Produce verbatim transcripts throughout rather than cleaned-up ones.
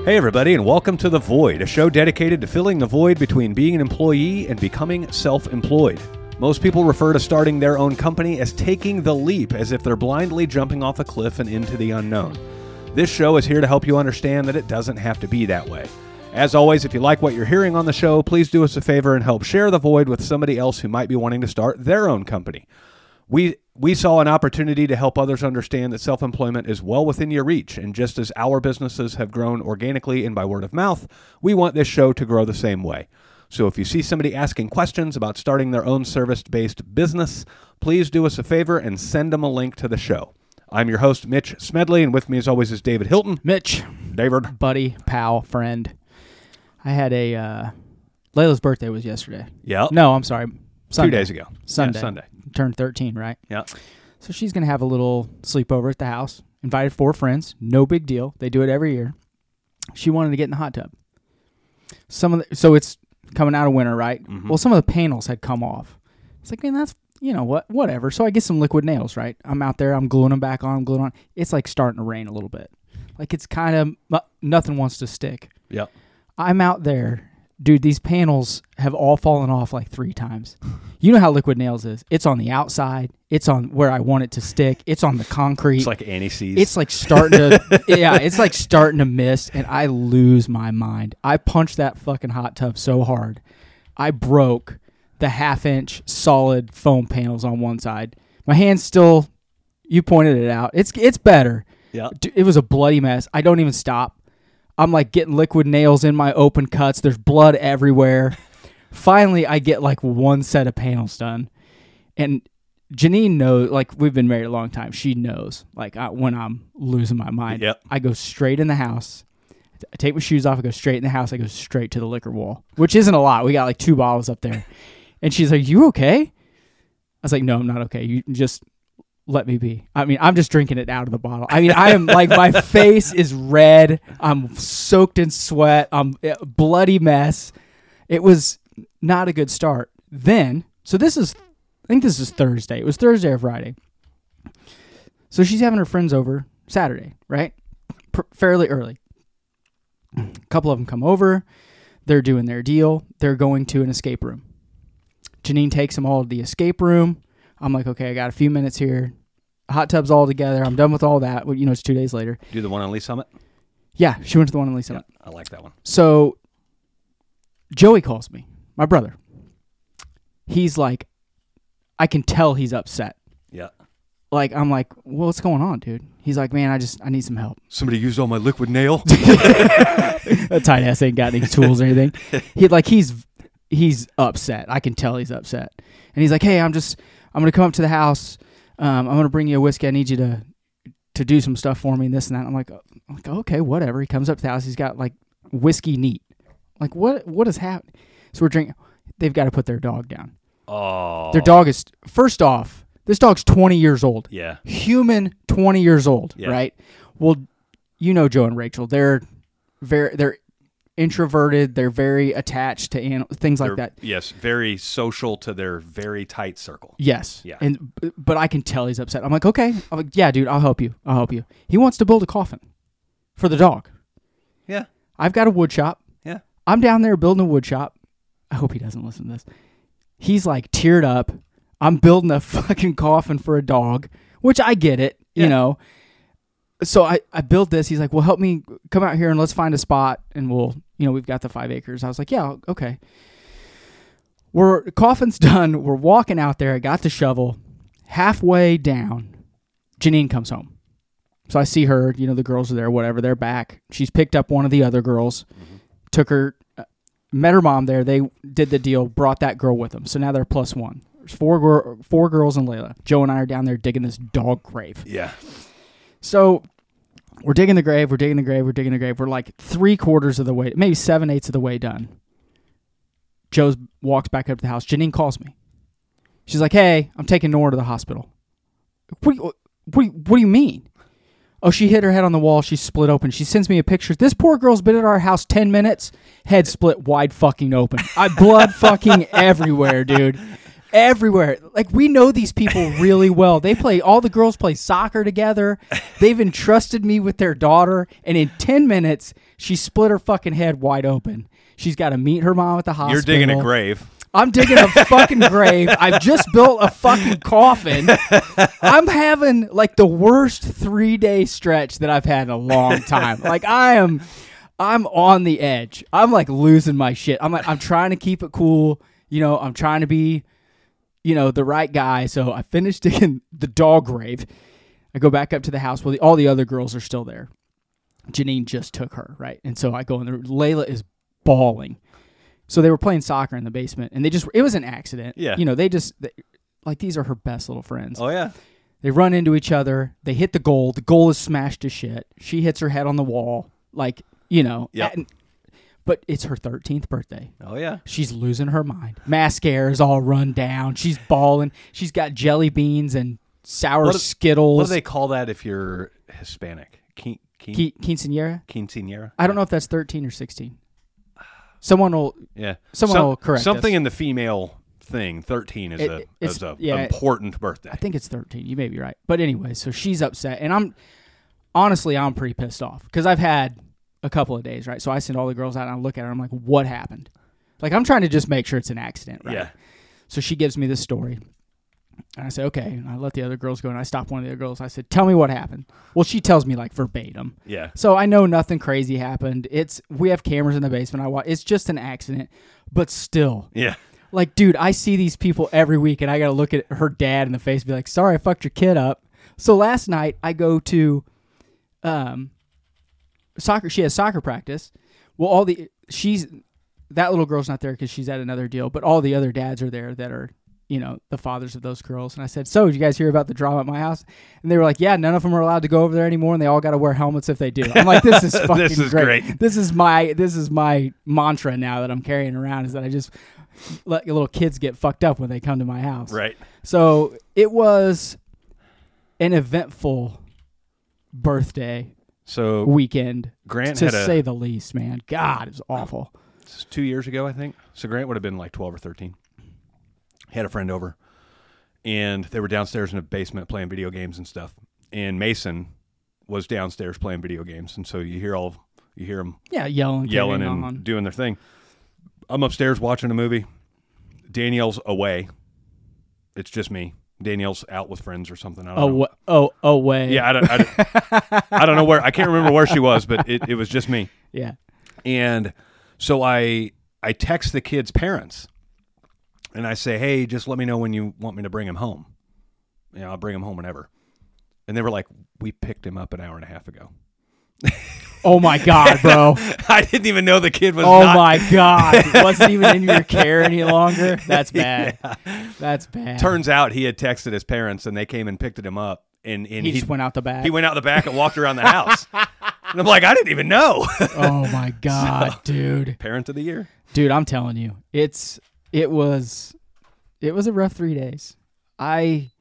Hey everybody, and welcome to The Void, a show dedicated to filling the void between being an employee and becoming self-employed. Most people refer to starting their own company as taking the leap, as if they're blindly jumping off a cliff and into the unknown. This show is here to help you understand that it doesn't have to be that way. As always, if you like what you're hearing on the show, please do us a favor and help share The Void with somebody else who might be wanting to start their own company. We we saw an opportunity to help others understand that self-employment is well within your reach, and just as our businesses have grown organically and by word of mouth, we want this show to grow the same way. So if you see somebody asking questions about starting their own service-based business, please do us a favor and send them a link to the show. I'm your host, Mitch Smedley, and with me as always is David Hilton. Mitch. David. Buddy, pal, friend. I had a, uh, Layla's birthday was yesterday. Yeah. No, I'm sorry. Sunday. Two days ago. Sunday. Yeah, Sunday. Turned thirteen, right? Yeah. So she's going to have a little sleepover at the house. Invited four friends. No big deal. They do it every year. She wanted to get in the hot tub. Some of the, so it's coming out of winter, right? Mm-hmm. Well, some of the panels had come off. It's like, man, that's, you know what, whatever. So I get some liquid nails, right? I'm out there. I'm gluing them back on. I'm gluing on. It's like starting to rain a little bit. Like it's kind of, nothing wants to stick. Yeah. I'm out there. Dude, these panels have all fallen off like three times. You know how liquid nails is. It's on the outside. It's on where I want it to stick. It's on the concrete. It's like anti-seize. It's like starting to, yeah, it's like starting to miss, and I lose my mind. I punched that fucking hot tub so hard. I broke the half-inch solid foam panels on one side. My hand's still, you pointed it out. It's it's better. Yeah. It was a bloody mess. I don't even stop. I'm like getting liquid nails in my open cuts. There's blood everywhere. Finally, I get like one set of panels done. And Janine knows, like we've been married a long time. She knows like I, when I'm losing my mind. Yep. I go straight in the house. I take my shoes off. I go straight in the house. I go straight to the liquor wall, which isn't a lot. We got like two bottles up there. And she's like, "You okay?" I was like, "No, I'm not okay. You just let me be." I mean, I'm just drinking it out of the bottle. I mean, I am like, my face is red. I'm soaked in sweat. I'm a bloody mess. It was not a good start. Then, so this is, I think this is Thursday. It was Thursday or Friday. So she's having her friends over Saturday, right? P- fairly early. A couple of them come over. They're doing their deal. They're going to an escape room. Janine takes them all to the escape room. I'm like, okay, I got a few minutes here. Hot tub's all together. I'm done with all that. Well, you know, it's two days later. Do the one on Lee Summit? Yeah, she went to the one on Lee Summit. Yeah, I like that one. So Joey calls me, my brother. He's like, I can tell he's upset. Yeah. Like, I'm like, well, what's going on, dude? He's like, man, I just, I need some help. Somebody used all my liquid nail. A tight ass ain't got any tools or anything. He like, he's, he's upset. I can tell he's upset. And he's like, hey, I'm just, I'm going to come up to the house. Um, I'm going to bring you a whiskey. I need you to to do some stuff for me and this and that. I'm like, I'm like, okay, whatever. He comes up to the house. He's got like whiskey neat. Like, what what is happening? So we're drinking. They've got to put their dog down. Oh. Their dog is, first off, this dog's twenty years old. Yeah. Human twenty years old, yeah. right? Well, you know Joe and Rachel. They're very, they're introverted. They're very attached to animals, things They're, like that. Yes, very social to their very tight circle. Yes. Yeah. And but I can tell he's upset. I'm like, okay. I'm like, yeah, dude, I'll help you. I'll help you. He wants to build a coffin for the dog. Yeah. I've got a wood shop. Yeah. I'm down there building a wood shop. I hope he doesn't listen to this. He's like teared up. I'm building a fucking coffin for a dog, which I get it, yeah. you know. So I, I built this. He's like, well, help me come out here and let's find a spot and we'll, you know, we've got the five acres. I was like, yeah, okay. We're, coffin's done. We're walking out there. I got the shovel. Halfway down, Janine comes home. So I see her, you know, the girls are there, whatever. They're back. She's picked up one of the other girls, mm-hmm. took her, uh, met her mom there. They did the deal, brought that girl with them. So now they're plus one. There's four, gr- four girls and Layla. Joe and I are down there digging this dog grave. Yeah. So we're digging the grave, we're digging the grave, we're digging the grave. We're like three quarters of the way, maybe seven eighths of the way done. Joe walks back up to the house. Janine calls me. She's like, hey, I'm taking Nora to the hospital. What do you, what do you, what do you mean? Oh, she hit her head on the wall. She's split open. She sends me a picture. This poor girl's been at our house ten minutes. Head split wide fucking open. I blood fucking everywhere, dude. everywhere. Like, we know these people really well. They play, all the girls play soccer together. They've entrusted me with their daughter, and in ten minutes, she split her fucking head wide open. She's got to meet her mom at the hospital. You're digging a grave. I'm digging a fucking grave. I've just built a fucking coffin. I'm having like the worst three day stretch that I've had in a long time. Like I am, I'm on the edge. I'm like losing my shit. I'm like, I'm trying to keep it cool. You know, I'm trying to be, you know, the right guy. So I finished digging the dog grave. I go back up to the house. Well, the, all the other girls are still there. Janine just took her, right? And so I go in there. Layla is bawling. So they were playing soccer in the basement, and they just, it was an accident. Yeah. You know, they just, they, like, these are her best little friends. Oh, yeah. They run into each other. They hit the goal. The goal is smashed to shit. She hits her head on the wall. Like, you know. Yep. At, but it's her thirteenth birthday. Oh, yeah. She's losing her mind. Mascara's all run down. She's bawling. She's got jelly beans and sour What do- Skittles. What do they call that if you're Hispanic? Quin- quin- Qui- Quinceañera? Quinceañera? I don't know if that's thirteen or sixteen. Someone will. Yeah. Someone Some- will correct Something us. in the female thing, thirteen is It- a it's- is a yeah. important birthday. I think it's thirteen. You may be right. But anyway, so she's upset. And I'm, honestly, I'm pretty pissed off. Because I've had a couple of days, right? So I send all the girls out and I look at her. I'm like, what happened? Like, I'm trying to just make sure it's an accident, right? Yeah. So she gives me this story. And I say, okay. And I let the other girls go. And I stop one of the other girls. I said, tell me what happened. Well, she tells me, like, verbatim. Yeah. So I know nothing crazy happened. It's, we have cameras in the basement. I watch. It's just an accident. But still. Yeah. Like, dude, I see these people every week, and I got to look at her dad in the face and be like, sorry, I fucked your kid up. So last night, I go to um, soccer. She has soccer practice. Well, all the, she's, that little girl's not there because she's at another deal, but all the other dads are there that are, you know, the fathers of those girls. And I said, so, did you guys hear about the drama at my house? And they were like, yeah, none of them are allowed to go over there anymore, and they all got to wear helmets if they do. I'm like, this is fucking This is great. great. This is my, this is my mantra now that I'm carrying around, is that I just let little kids get fucked up when they come to my house. Right. So it was an eventful birthday So weekend, Grant to had a, say the least, man. God, it was awful. this is two years ago, I think. So Grant would have been like twelve or thirteen. He had a friend over, and they were downstairs in the basement playing video games and stuff. And Mason was downstairs playing video games, and so you hear all you hear them Yeah, yelling, yelling carrying and on. doing their thing. I'm upstairs watching a movie. Danielle's away. It's just me. Danielle's out with friends or something. I don't Oh, know. wh- oh, oh, way. Yeah, I don't, I, don't, I don't know where. I can't remember where she was, but it, it was just me. Yeah. And so I I text the kids' parents, and I say, hey, just let me know when you want me to bring him home. You know, I'll bring him home whenever. And they were like, we picked him up an hour and a half ago. Oh, my God, bro. I didn't even know the kid was Oh, not. my God. Wasn't even in your care any longer? That's bad. Yeah. That's bad. Turns out he had texted his parents, and they came and picked him up. And, and he just went out the back. He went out the back and walked around the house. And I'm like, I didn't even know. Oh, my God, So- dude. Parent of the year. Dude, I'm telling you, it's it was it was a rough three days. I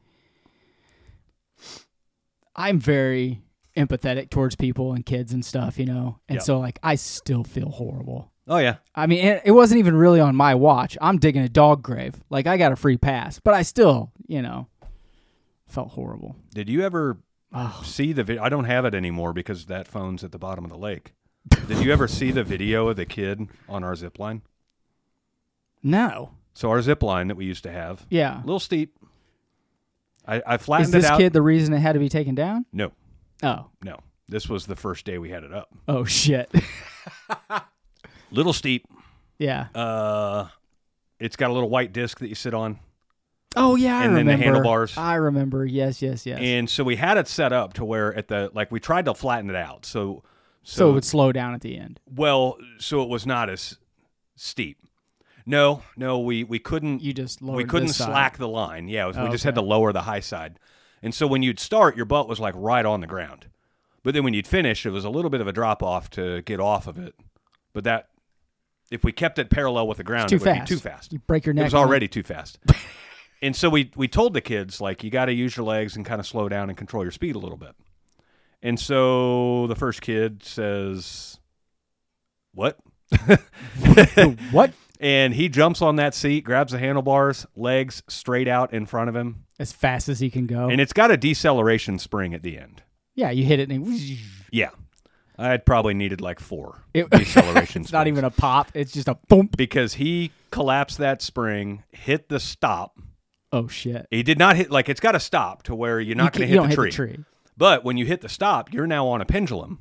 I'm very empathetic towards people and kids and stuff, you know, and Yep. so like I still feel horrible. Oh, yeah. I mean, it, it wasn't even really on my watch. I'm digging a dog grave, like I got a free pass, but I still, you know, felt horrible. Did you ever Oh, see the video? I don't have it anymore because that phone's at the bottom of the lake. Did you ever see the video of the kid on our zip line? no, So our zip line that we used to have, yeah. a little steep. I, I flattened Is this it out. kid the reason it had to be taken down? No, Oh, no. This was the first day we had it up. oh shit. Little steep. Yeah. Uh, it's got a little white disc that you sit on. Oh yeah, I And then remember. the handlebars. I remember. Yes, yes, yes. And so we had it set up to where at the, like we tried to flatten it out. So, so, so, it would slow down at the end. well, so it was not as steep. No, no, we, we couldn't, You just lowered we couldn't this side. slack the line. Yeah, it was, we Oh, just had okay. to lower the high side. And so when you'd start, your butt was like right on the ground. But then when you'd finish, it was a little bit of a drop off to get off of it. But that, if we kept it parallel with the ground, Too it would fast. be too fast. You break your neck. It was on already too fast. And so we we told the kids, like, you got to use your legs and kind of slow down and control your speed a little bit. And so the first kid says, what? it. What? And he jumps on that seat, grabs the handlebars, legs straight out in front of him. As fast as he can go. And it's got a deceleration spring at the end. Yeah, you hit it and it, Yeah. I'd probably needed like four it, deceleration It's springs. not even a pop. It's just a boom. Because he collapsed that spring, hit the stop. Oh, shit. He did not hit, like, it's got to stop to where you're not You going to can't- hit, you the don't tree. hit the tree. But when you hit the stop, you're now on a pendulum.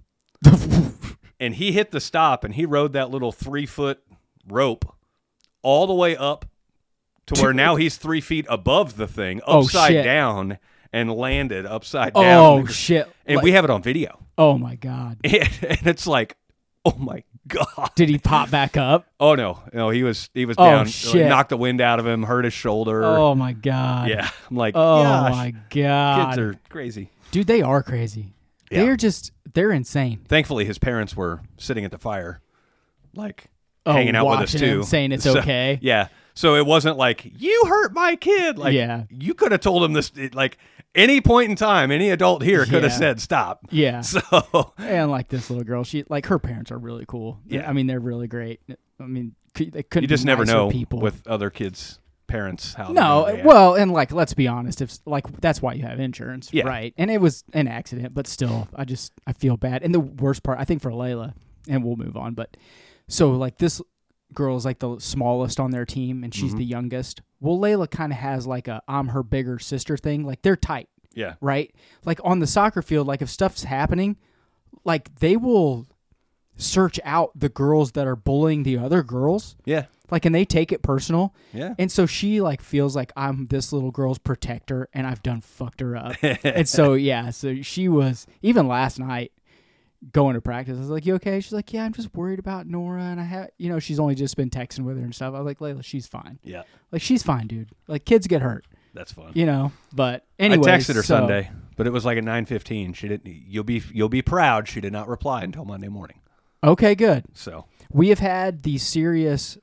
And he hit the stop, and he rode that little three-foot rope all the way up to where now he's three feet above the thing, Oh, upside shit. down, and landed upside Oh, down. shit. And Like- we have it on video. Oh, my God. And, and it's like, oh, my God. Did he pop back up? Oh, no. No, he was he was Oh, down. shit. Knocked the wind out of him, hurt his shoulder. Oh, my God. Yeah. I'm like, Oh, gosh, my God. kids are crazy. Dude, they are crazy. Yeah. They're just, they're insane. Thankfully, his parents were sitting at the fire, like, Oh, hanging out with us, watching him, too. saying it's So- okay. Yeah. So it wasn't like, you hurt my kid. Like, Yeah. you could have told him this, it- like, any point in time, any adult here could have Yeah. said stop. Yeah. So, And like this little girl, she like her parents are really cool. Yeah. I mean, they're really great. I mean, c- they couldn't. you just be never nicer know people. with other kids' parents how No, they're gonna well, and like let's be honest, if like that's why you have insurance, Yeah. right? And it was an accident, but still, I just I feel bad. And the worst part, I think, for Layla, and we'll move on. But so like this girl is like the smallest on their team, and she's Mhm. the youngest. Well, Layla kind of has like a I'm her bigger sister thing. Like they're tight, Yeah. right? Like on the soccer field, like if stuff's happening, like they will search out the girls that are bullying the other girls. Yeah. Like, and they take it personal. Yeah. And so she like feels like I'm this little girl's protector and I've done fucked her up. And so, yeah, so she was, even last night going to practice, I was like, you okay? She's like, yeah, I'm just worried about Nora. And I have, you know, she's only just been texting with her and stuff. I was like, Layla, she's fine. Yeah. Like, she's fine, dude. Like, kids get hurt, That's fun. you know? But anyway. I texted her so, Sunday, but it was like at nine fifteen. She didn't, you'll be, you'll be proud. She did not reply until Monday morning. Okay, good. So We have had the serious,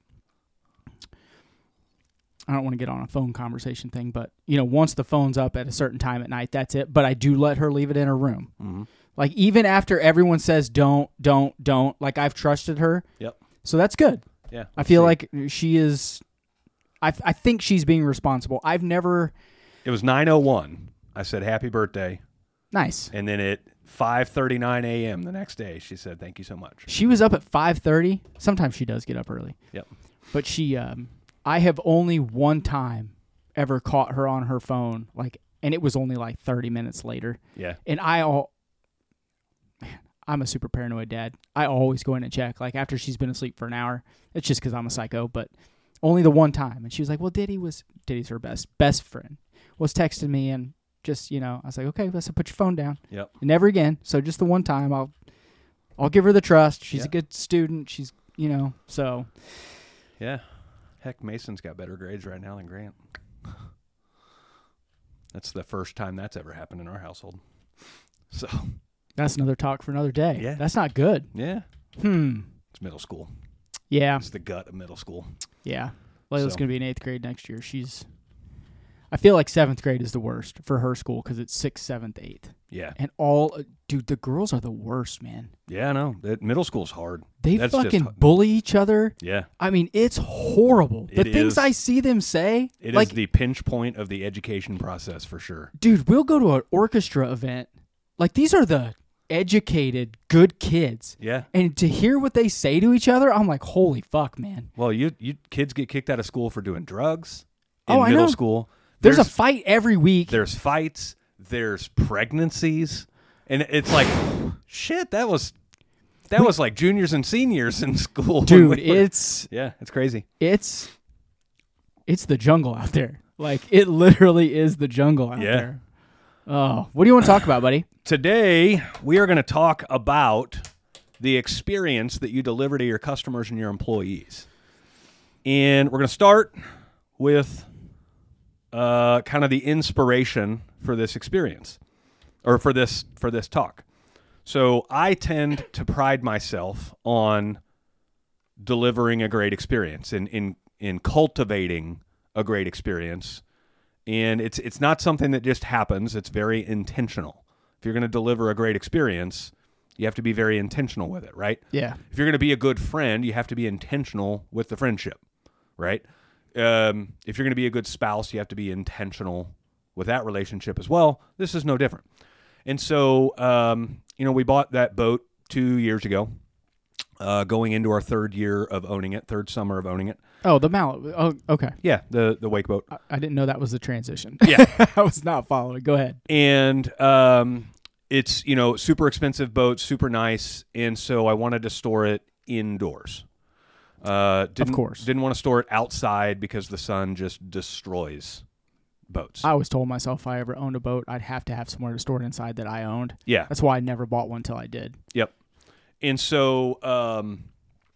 I don't want to get on a phone conversation thing, but, you know, once the phone's up at a certain time at night, that's it. But I do let her leave it in her room. mm-hmm. Like, even after everyone says don't, don't, don't, like, I've trusted her. Yep. So that's good. Yeah. I feel See. like she is, I, I think she's being responsible. I've never, It was nine oh one. I said, happy birthday. nice. And then at five thirty-nine a.m. the next day, she said, thank you so much. She was up at five thirty. Sometimes she does get up early. Yep. But she, um, I have only one time ever caught her on her phone, like, and it was only like thirty minutes later. Yeah. And I all, man, I'm a super paranoid dad. I always go in and check, like after she's been asleep for an hour. It's just because I'm a psycho, but only the one time. And she was like, well, Diddy was, Diddy's her best, best friend, was texting me and just, you know, I was like, okay, let's put your phone down. Yep. And never again. So just the one time, I'll, I'll give her the trust. She's Yeah. a good student. She's, you know, so. Yeah. Heck, Mason's got better grades right now than Grant. That's the first time that's ever happened in our household. So, That's another talk for another day. Yeah. That's not good. yeah. Hmm. It's middle school. Yeah. It's the gut of middle school. Yeah. Layla's So- going to be in eighth grade next year. She's, I feel like seventh grade is the worst for her school because it's sixth, seventh, eighth. Yeah. And all, dude, the girls are the worst, man. Yeah, I know. That middle school's hard. They That's fucking just- bully each other. Yeah. I mean, it's horrible. The It things is. I see them say, It like, is the pinch point of the education process for sure. dude, we'll go to an orchestra event. Like, these are the educated, good kids. Yeah. And to hear what they say to each other, I'm like, holy fuck, man. Well, you you kids get kicked out of school for doing drugs in Oh, I middle know. school. There's, a fight every week. There's fights. There's pregnancies, and it's like, shit. That was that was like juniors and seniors in school, when Dude, we were- it's yeah, it's crazy. it's it's the jungle out there. Like, it literally is the jungle out Yeah. there. Oh, what do you want to talk about, buddy? Today we are going to talk about the experience that you deliver to your customers and your employees, and we're going to start with uh, kind of the inspiration for this experience, or for this for this talk. So I tend to pride myself on delivering a great experience and in, in cultivating a great experience. And it's it's not something that just happens. It's very intentional. If you're going to deliver a great experience, you have to be very intentional with it, right? Yeah. If you're going to be a good friend, you have to be intentional with the friendship. right? Um, if you're going to be a good spouse, you have to be intentional with that relationship as well. This is no different. And so, um, you know, we bought that boat two years ago, uh, going into our third year of owning it, third summer of owning it. Oh, the Malibu. Oh, okay. Yeah, the the wake boat. I, I didn't know that was the transition. Yeah. I was not following. Go ahead. And um, it's, you know, super expensive boat, super nice. And so I wanted to store it indoors. Uh, didn't, of course. Didn't want to store it outside because the sun just destroys boats. I always told myself if I ever owned a boat, I'd have to have somewhere to store it inside that I owned. Yeah. That's why I never bought one until I did. Yep. And so um,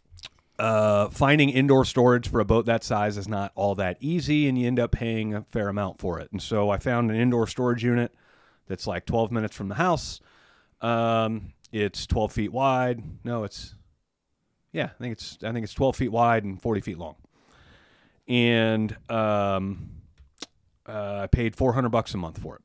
uh, finding indoor storage for a boat that size is not all that easy, and you end up paying a fair amount for it. And so I found an indoor storage unit that's like twelve minutes from the house. Um, it's twelve feet wide. No, it's yeah, I think it's I think it's twelve feet wide and forty feet long. And um, uh, I paid four hundred bucks a month for it.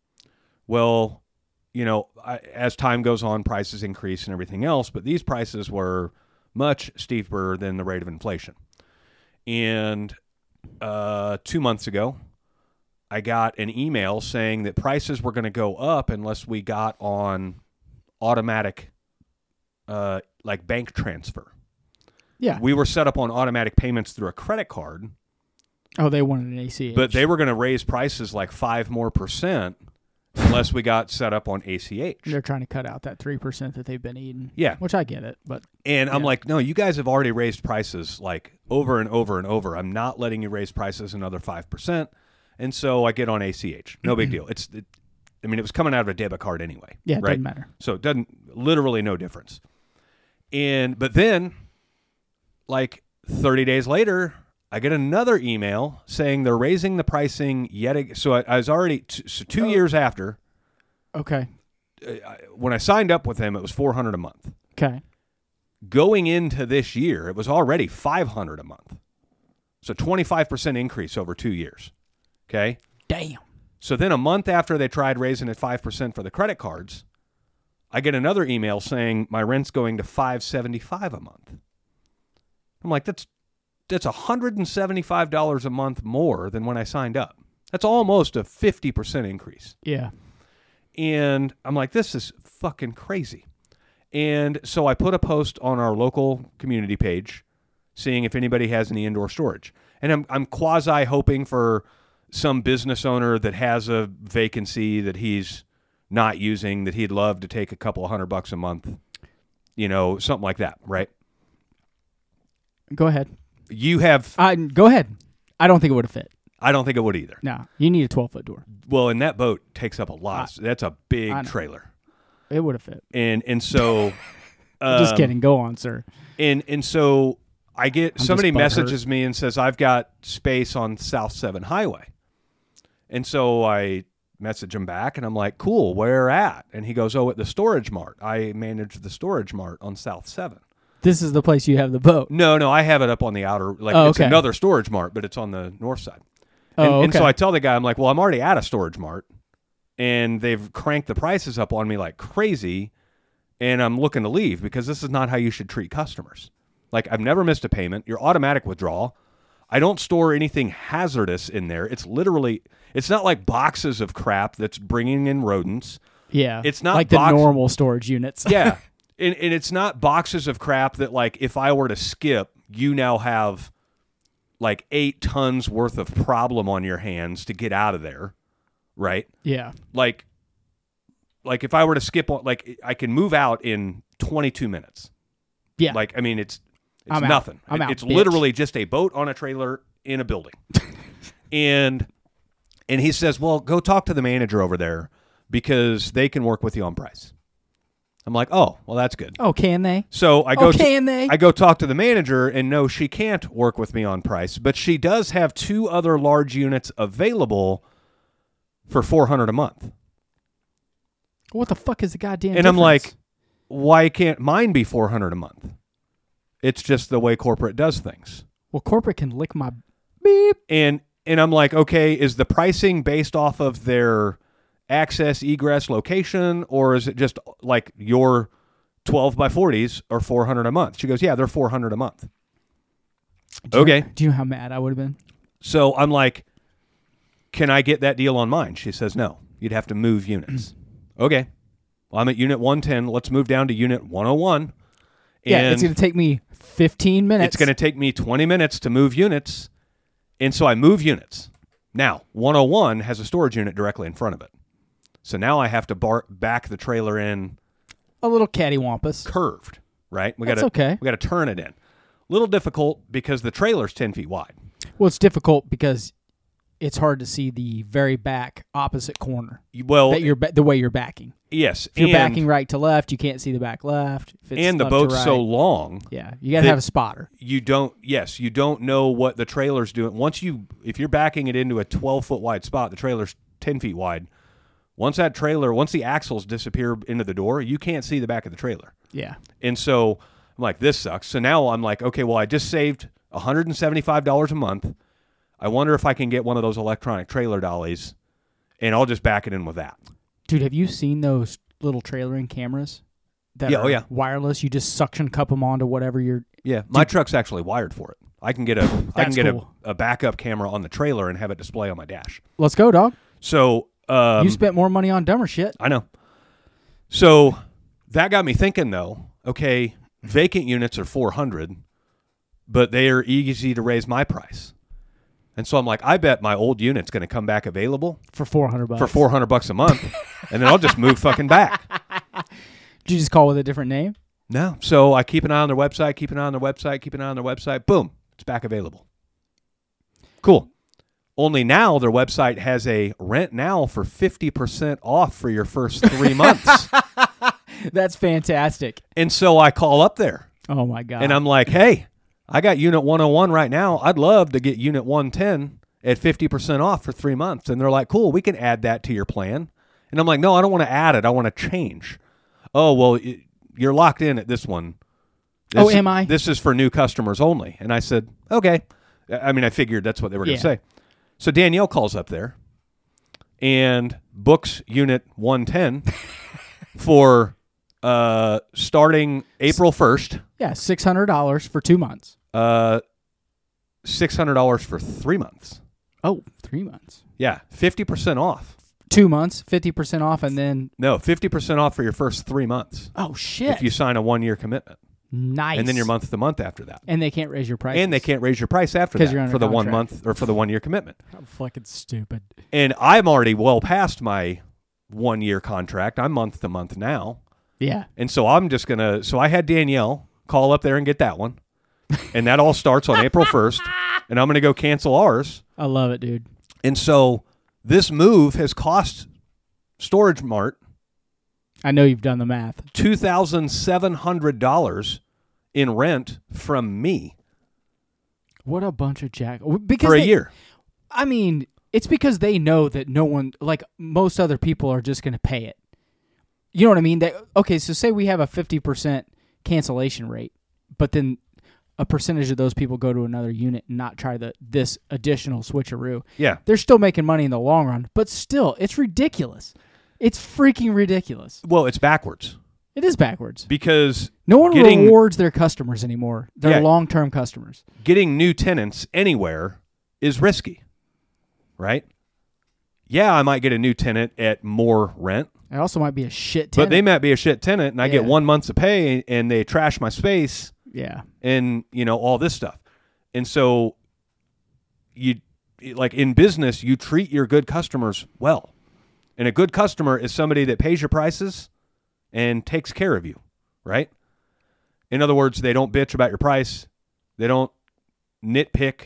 Well, you know, I, as time goes on, prices increase and everything else, but these prices were much steeper than the rate of inflation. And uh, two months ago, I got an email saying that prices were going to go up unless we got on automatic, uh, like bank transfer. Yeah. We were set up on automatic payments through a credit card. Oh, they wanted an A C H. But they were going to raise prices like five more percent unless we got set up on A C H. They're trying to cut out that three percent that they've been eating. Yeah. Which I get it, but... And I'm yeah. like, no, you guys have already raised prices like over and over and over. I'm not letting you raise prices another five percent. And so I get on A C H. No big deal. It's, it, I mean, it was coming out of a debit card anyway. Yeah, it right? doesn't matter. So it doesn't, literally no difference. And, but then, like thirty days later, I get another email saying they're raising the pricing yet again. So I, I was already, t- so two Oh. years after, Okay. uh, when I signed up with them, it was four hundred dollars a month. Okay. Going into this year, it was already five hundred dollars a month. So twenty-five percent increase over two years. Okay? Damn. So then a month after they tried raising it five percent for the credit cards, I get another email saying my rent's going to five hundred seventy-five dollars a month. I'm like, that's that's one hundred seventy-five dollars a month more than when I signed up. That's almost a fifty percent increase. Yeah. And I'm like, this is fucking crazy. And so I put a post on our local community page seeing if anybody has any indoor storage. And I'm I'm quasi hoping for some business owner that has a vacancy that he's not using, that he'd love to take a couple of hundred bucks a month, you know, something like that, right? Go ahead. You have, Uh, go ahead. I don't think it would have fit. I don't think it would either. No. You need a twelve-foot door. Well, and that boat takes up a lot. I- That's a big I know. trailer. It would have fit. And and so Just um, kidding. Go on, sir. And and so I get I'm somebody just butthurt. messages me and says I've got space on South seven Highway. And so I message him back and I'm like, cool, where at? And he goes, oh, at the Storage Mart. I manage the Storage Mart on South seven. This is the place you have the boat. No, no, I have it up on the outer, like Oh, it's okay. another Storage Mart, but it's on the north side. Oh, And, okay. and so I tell the guy, I'm like, well, I'm already at a Storage Mart and they've cranked the prices up on me like crazy and I'm looking to leave because this is not how you should treat customers. Like, I've never missed a payment. Your automatic withdrawal. I don't store anything hazardous in there. It's literally, it's not like boxes of crap that's bringing in rodents. Yeah. It's not like box- the normal storage units. Yeah. And, and it's not boxes of crap that, like, if I were to skip, you now have like eight tons worth of problem on your hands to get out of there. Right? Yeah. Like, like if I were to skip on, like, I can move out in twenty-two minutes. Yeah. Like, I mean, it's it's I'm out. nothing. I'm out, it's bitch. literally just a boat on a trailer in a building. and and he says, well, go talk to the manager over there because they can work with you on price. I'm like, oh, well, that's good. Oh, can they? So I go, Oh, to- can they? I go talk to the manager, and no, she can't work with me on price, but she does have two other large units available for four hundred a month. What the fuck is the goddamn And I'm difference? like, why can't mine be four hundred a month? It's just the way corporate does things. well, corporate can lick my beep. And and I'm like, okay, is the pricing based off of their access, egress, location, or is it just like your twelve by forties are four hundred a month? She goes, yeah, they're four hundred a month. Do you Okay. know- do you know how mad I would have been? So I'm like, can I get that deal on mine? She says, no, you'd have to move units. Okay. Well, I'm at unit one ten. Let's move down to unit one oh one. Yeah, And it's going to take me fifteen minutes. it's going to take me twenty minutes to move units. And so I move units. Now, one oh one has a storage unit directly in front of it. So now I have to bar- back the trailer in a little cattywampus. curved, right? We That's gotta, okay. We got to turn it in. Little difficult because the trailer's ten feet wide. Well, it's difficult because it's hard to see the very back opposite corner Well, that you're ba- the way you're backing. yes. If you're and, backing right to left, you can't see the back left. If it's and the left to boat's right, so long, yeah, you got to that- have a spotter. you don't, yes, you don't know what the trailer's doing. Once you, if you're backing it into a twelve foot wide spot, the trailer's ten feet wide. Once that trailer, once the axles disappear into the door, you can't see the back of the trailer. Yeah. And so I'm like, this sucks. So now I'm like, okay, well, I just saved one hundred seventy-five dollars a month. I wonder if I can get one of those electronic trailer dollies, and I'll just back it in with that. Dude, have you seen those little trailering cameras that Yeah, are oh, yeah. wireless? You just suction cup them onto whatever you're. Yeah, my truck's actually wired for it. I can get a I can That's get cool. a, a backup camera on the trailer and have it display on my dash. Let's go, dog. So um, you spent more money on dumber shit. I know. So that got me thinking, though. Okay, vacant units are four hundred, but they are easy to raise my price. And so I'm like, I bet my old unit's going to come back available For four hundred bucks. for four hundred bucks a month, and then I'll just move fucking back. Did you just call with a different name? No. So I keep an eye on their website, keep an eye on their website, keep an eye on their website. Boom, it's back available. Cool. Only now their website has a rent now for fifty percent off for your first three months. That's fantastic. And so I call up there, Oh, my God. and I'm like, hey, I got unit one oh one right now. I'd love to get unit one ten at fifty percent off for three months. And they're like, cool, we can add that to your plan. And I'm like, no, I don't want to add it. I want to change. Oh, well, it, you're locked in at this one. This, Oh, am I? This is for new customers only. And I said, okay. I mean, I figured that's what they were going Yeah. to say. So Danielle calls up there and books unit one ten for uh, starting April first. Yeah, six hundred dollars for two months. Uh, six hundred dollars for three months. Oh, three months. Yeah, fifty percent off. Two months, fifty percent off, and then. No, fifty percent off for your first three months Oh, shit. if you sign a one-year commitment. Nice. And then you're month to month after that. And they can't raise your price. And they can't raise your price after 'Cause that you're under for the one contract. month or for the one-year commitment. I'm fucking stupid. And I'm already well past my one-year contract. I'm month to month now. Yeah. And so I'm just going to, so I had Danielle call up there and get that one. And that all starts on April first. And I'm going to go cancel ours. I love it, dude. And so this move has cost Storage Mart I know you've done the math. two thousand seven hundred dollars in rent from me What a bunch of jack. Because for a they- year. I mean, it's because they know that no one, like most other people, are just going to pay it. You know what I mean? They, okay, so say we have a fifty percent cancellation rate, but then a percentage of those people go to another unit and not try the this additional switcheroo. Yeah. They're still making money in the long run, but still, it's ridiculous. It's freaking ridiculous. Well, it's backwards It is backwards. because No one getting- rewards their customers anymore. Their Yeah. long-term customers. getting new tenants anywhere is risky, right? Yeah, I might get a new tenant at more rent, It also might be a shit but tenant. they might be a shit tenant, and I get Yeah. one month's of pay, and they trash my space, yeah. and you know all this stuff. And so, you like in business, you treat your good customers well, and a good customer is somebody that pays your prices and takes care of you, right? In other words, they don't bitch about your price, they don't nitpick,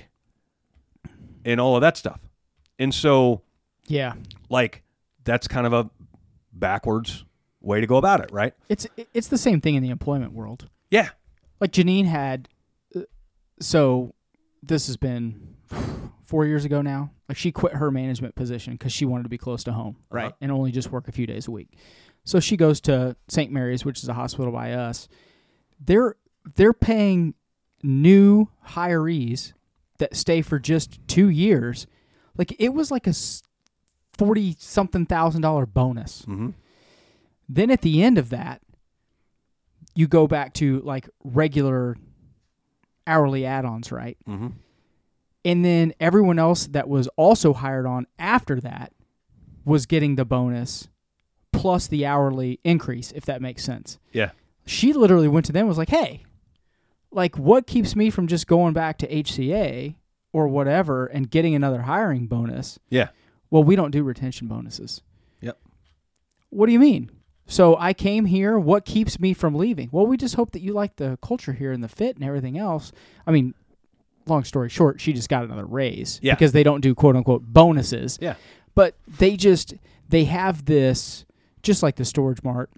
and all of that stuff. And so, Yeah. like, that's kind of a backwards way to go about it, right? It's it's the same thing in the employment world. Yeah. Like Janine had, uh, so this has been four years ago now. Like she quit her management position because she wanted to be close to home, right, Uh-huh. and only just work a few days a week. So she goes to Saint Mary's, which is a hospital by us. They're they're paying new hirees that stay for just two years. Like it was like a forty something thousand dollar bonus. Mm-hmm. Then at the end of that, you go back to like regular hourly add-ons, right? Mm-hmm. And then everyone else that was also hired on after that was getting the bonus plus the hourly increase, if that makes sense. Yeah. She literally went to them and was like, hey, like what keeps me from just going back to H C A or whatever and getting another hiring bonus? Yeah. Well, we don't do retention bonuses. Yep. What do you mean? So I came here. What keeps me from leaving? Well, we just hope that you like the culture here and the fit and everything else. I mean, long story short, she just got another raise yeah. because they don't do quote unquote bonuses. Yeah. But they just, they have this, just like the Storage Mart,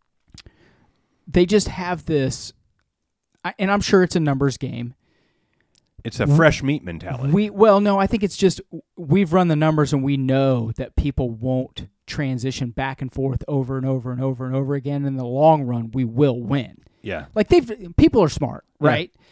they just have this, and I'm sure it's a numbers game. It's a fresh meat mentality. We Well, no, I think it's just we've run the numbers and we know that people won't transition back and forth over and over and over and over again. In the long run, we will win. Yeah. Like they've people are smart, right? Yeah.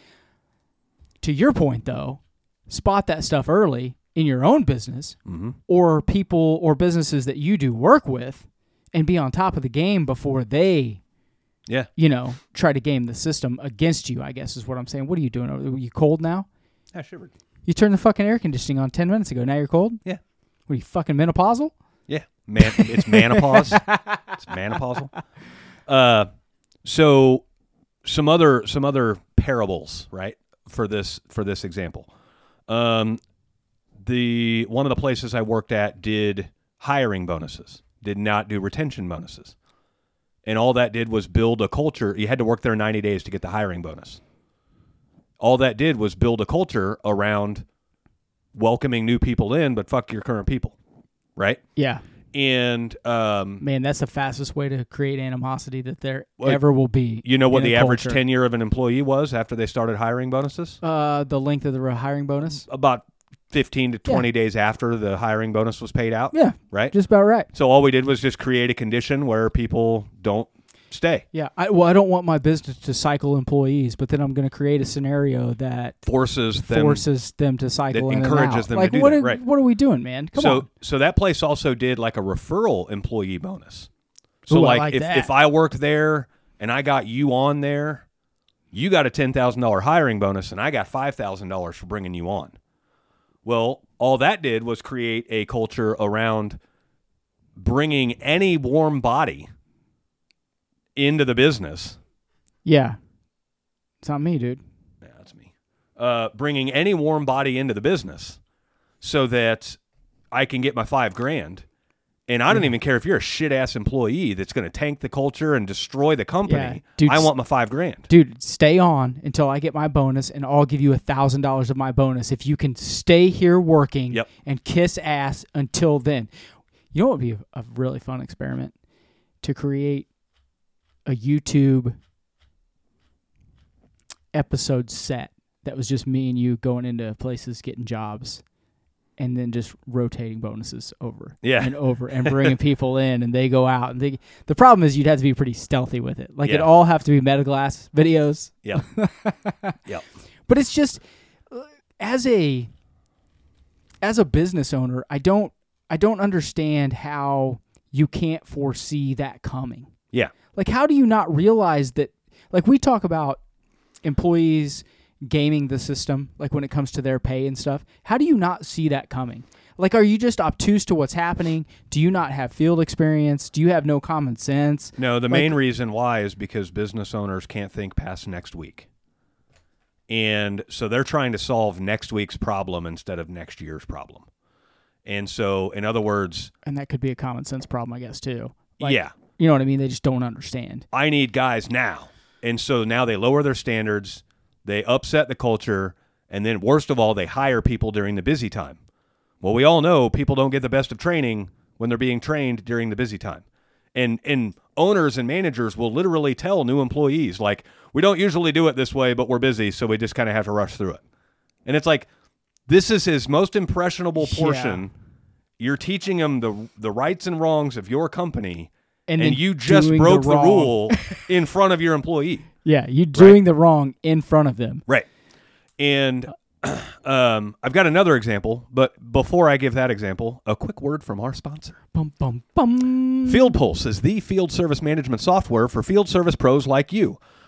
To your point, though, spot that stuff early in your own business mm-hmm. or people or businesses that you do work with and be on top of the game before they, yeah, you know, try to game the system against you, I guess is what I'm saying. What are you doing? Are you cold now? I shivered. You turned the fucking air conditioning on ten minutes ago. Now you're cold? Yeah. What are you, fucking menopausal? Yeah. Man, it's menopause. It's menopausal. Uh, so some other some other parables, right, for this for this example. Um, the one of the places I worked at did hiring bonuses, did not do retention bonuses, and all that did was build a culture. You had to work there ninety days to get the hiring bonus. All that did was build a culture around welcoming new people in, but fuck your current people, right? Yeah. And um, man, that's the fastest way to create animosity that there well, ever will be. You know what the average culture. tenure of an employee was after they started hiring bonuses? Uh, the length of the hiring bonus? About fifteen to twenty yeah. days after the hiring bonus was paid out. Yeah. Right? Just about right. So all we did was just create a condition where people don't stay. Yeah. I, well, I don't want my business to cycle employees, but then I'm going to create a scenario that forces them, forces them to cycle that in encourages and out. them like, to do what that. Are, right. What are we doing, man? Come so, on. So that place also did like a referral employee bonus. So Ooh, like, I like if, that. if I worked there and I got you on there, you got a ten thousand dollars hiring bonus and I got five thousand dollars for bringing you on. Well, all that did was create a culture around bringing any warm body into the business. Yeah. It's not me, dude. Yeah, that's me. Uh, bringing any warm body into the business so that I can get my five grand. And I don't yeah. even care if you're a shit-ass employee that's going to tank the culture and destroy the company. Yeah. Dude, I want my five grand. Dude, stay on until I get my bonus, and I'll give you a thousand dollars of my bonus if you can stay here working yep. and kiss ass until then. You know what would be a, a really fun experiment? To create a YouTube episode set that was just me and you going into places getting jobs and then just rotating bonuses over yeah. and over and bringing people in and they go out. And they, the problem is you'd have to be pretty stealthy with it. Like yeah. it all have to be Metaglass videos. Yeah. yeah. But it's just as a as a business owner, I don't I don't understand how you can't foresee that coming. Yeah. Like, how do you not realize that, like, we talk about employees gaming the system, like, when it comes to their pay and stuff. How do you not see that coming? Like, are you just obtuse to what's happening? Do you not have field experience? Do you have no common sense? No, the like, main reason why is because business owners can't think past next week. And so they're trying to solve next week's problem instead of next year's problem. And so, in other words... And that could be a common sense problem, I guess, too. Like, yeah. You know what I mean? They just don't understand. I need guys now. And so now they lower their standards, they upset the culture, and then worst of all, they hire people during the busy time. Well, we all know people don't get the best of training when they're being trained during the busy time. And and owners and managers will literally tell new employees, like, we don't usually do it this way, but we're busy, so we just kind of have to rush through it. And it's like, this is his most impressionable portion. Yeah. You're teaching him the the rights and wrongs of your company, and, and you just broke the, the rule in front of your employee. Yeah, you're doing right? the wrong in front of them. Right. And um, I've got another example, but before I give that example, a quick word from our sponsor. Bum, bum, bum. Field Pulse is the field service management software for field service pros like you.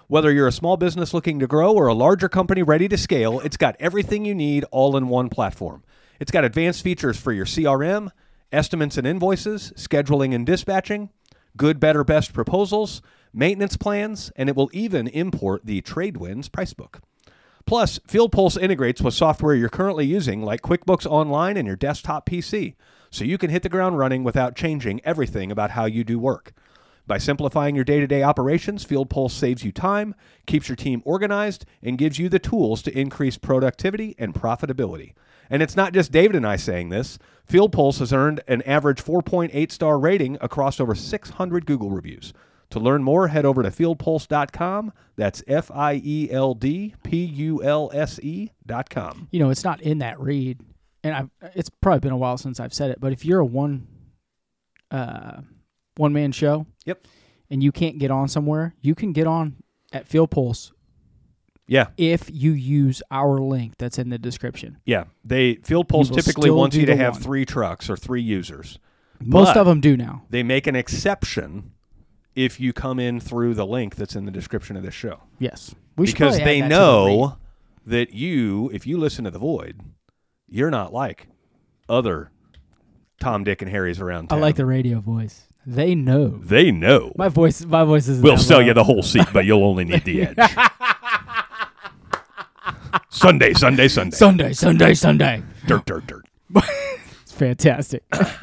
Whether you're a small business looking to grow or a larger company ready to scale, it's got everything you need all in one platform. It's got advanced features for your C R M, estimates and invoices, scheduling and dispatching, good, better, best proposals, maintenance plans, and it will even import the Tradewinds Pricebook. Plus, FieldPulse integrates with software you're currently using like QuickBooks Online and your desktop P C, so you can hit the ground running without changing everything about how you do work. By simplifying your day-to-day operations, FieldPulse saves you time, keeps your team organized, and gives you the tools to increase productivity and profitability. And it's not just David and I saying this. FieldPulse has earned an average four point eight star rating across over six hundred Google reviews. To learn more, head over to field pulse dot com. That's F I E L D P U L S E dot com. You know, it's not in that read, and I've, it's probably been a while since I've said it, but if you're a one uh, one-man show, yep, and you can't get on somewhere, you can get on at FieldPulse. Yeah. If you use our link that's in the description. Yeah. They FieldPulse typically wants you to have one. three trucks or three users. Most of them do now. They make an exception if you come in through the link that's in the description of this show. Yes. We should because they that know the that you, if you listen to The Void, you're not like other Tom, Dick, and Harrys around town. I like the radio voice. They know. They know. My voice my voice is We'll sell low. You the whole seat, but you'll only need the edge. Sunday, Sunday, Sunday. Sunday, Sunday, Sunday. Dirt, dirt, dirt. It's fantastic.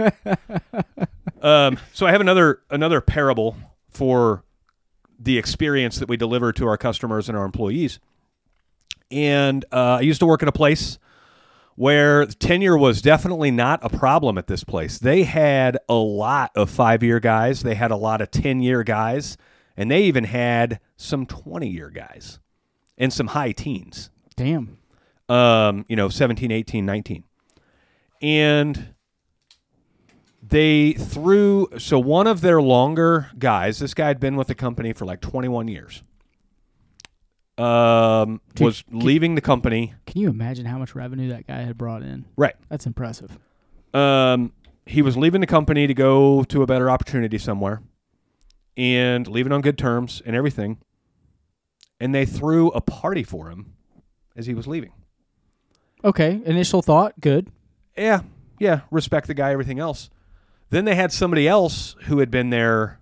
um, so I have another another parable for the experience that we deliver to our customers and our employees. And uh, I used to work at a place where tenure was definitely not a problem at this place. They had a lot of five-year guys. They had a lot of ten-year guys. And they even had some twenty-year guys and some high teens. Damn. Um, you know, seventeen, eighteen, nineteen. And they threw, so one of their longer guys, this guy had been with the company for like twenty-one years, um, can, was can, leaving the company. Can you imagine how much revenue that guy had brought in? Right. That's impressive. Um, he was leaving the company to go to a better opportunity somewhere and leaving on good terms and everything. And they threw a party for him as he was leaving. Okay. Initial thought, good. Yeah. Yeah. Respect the guy, everything else. Then they had somebody else who had been there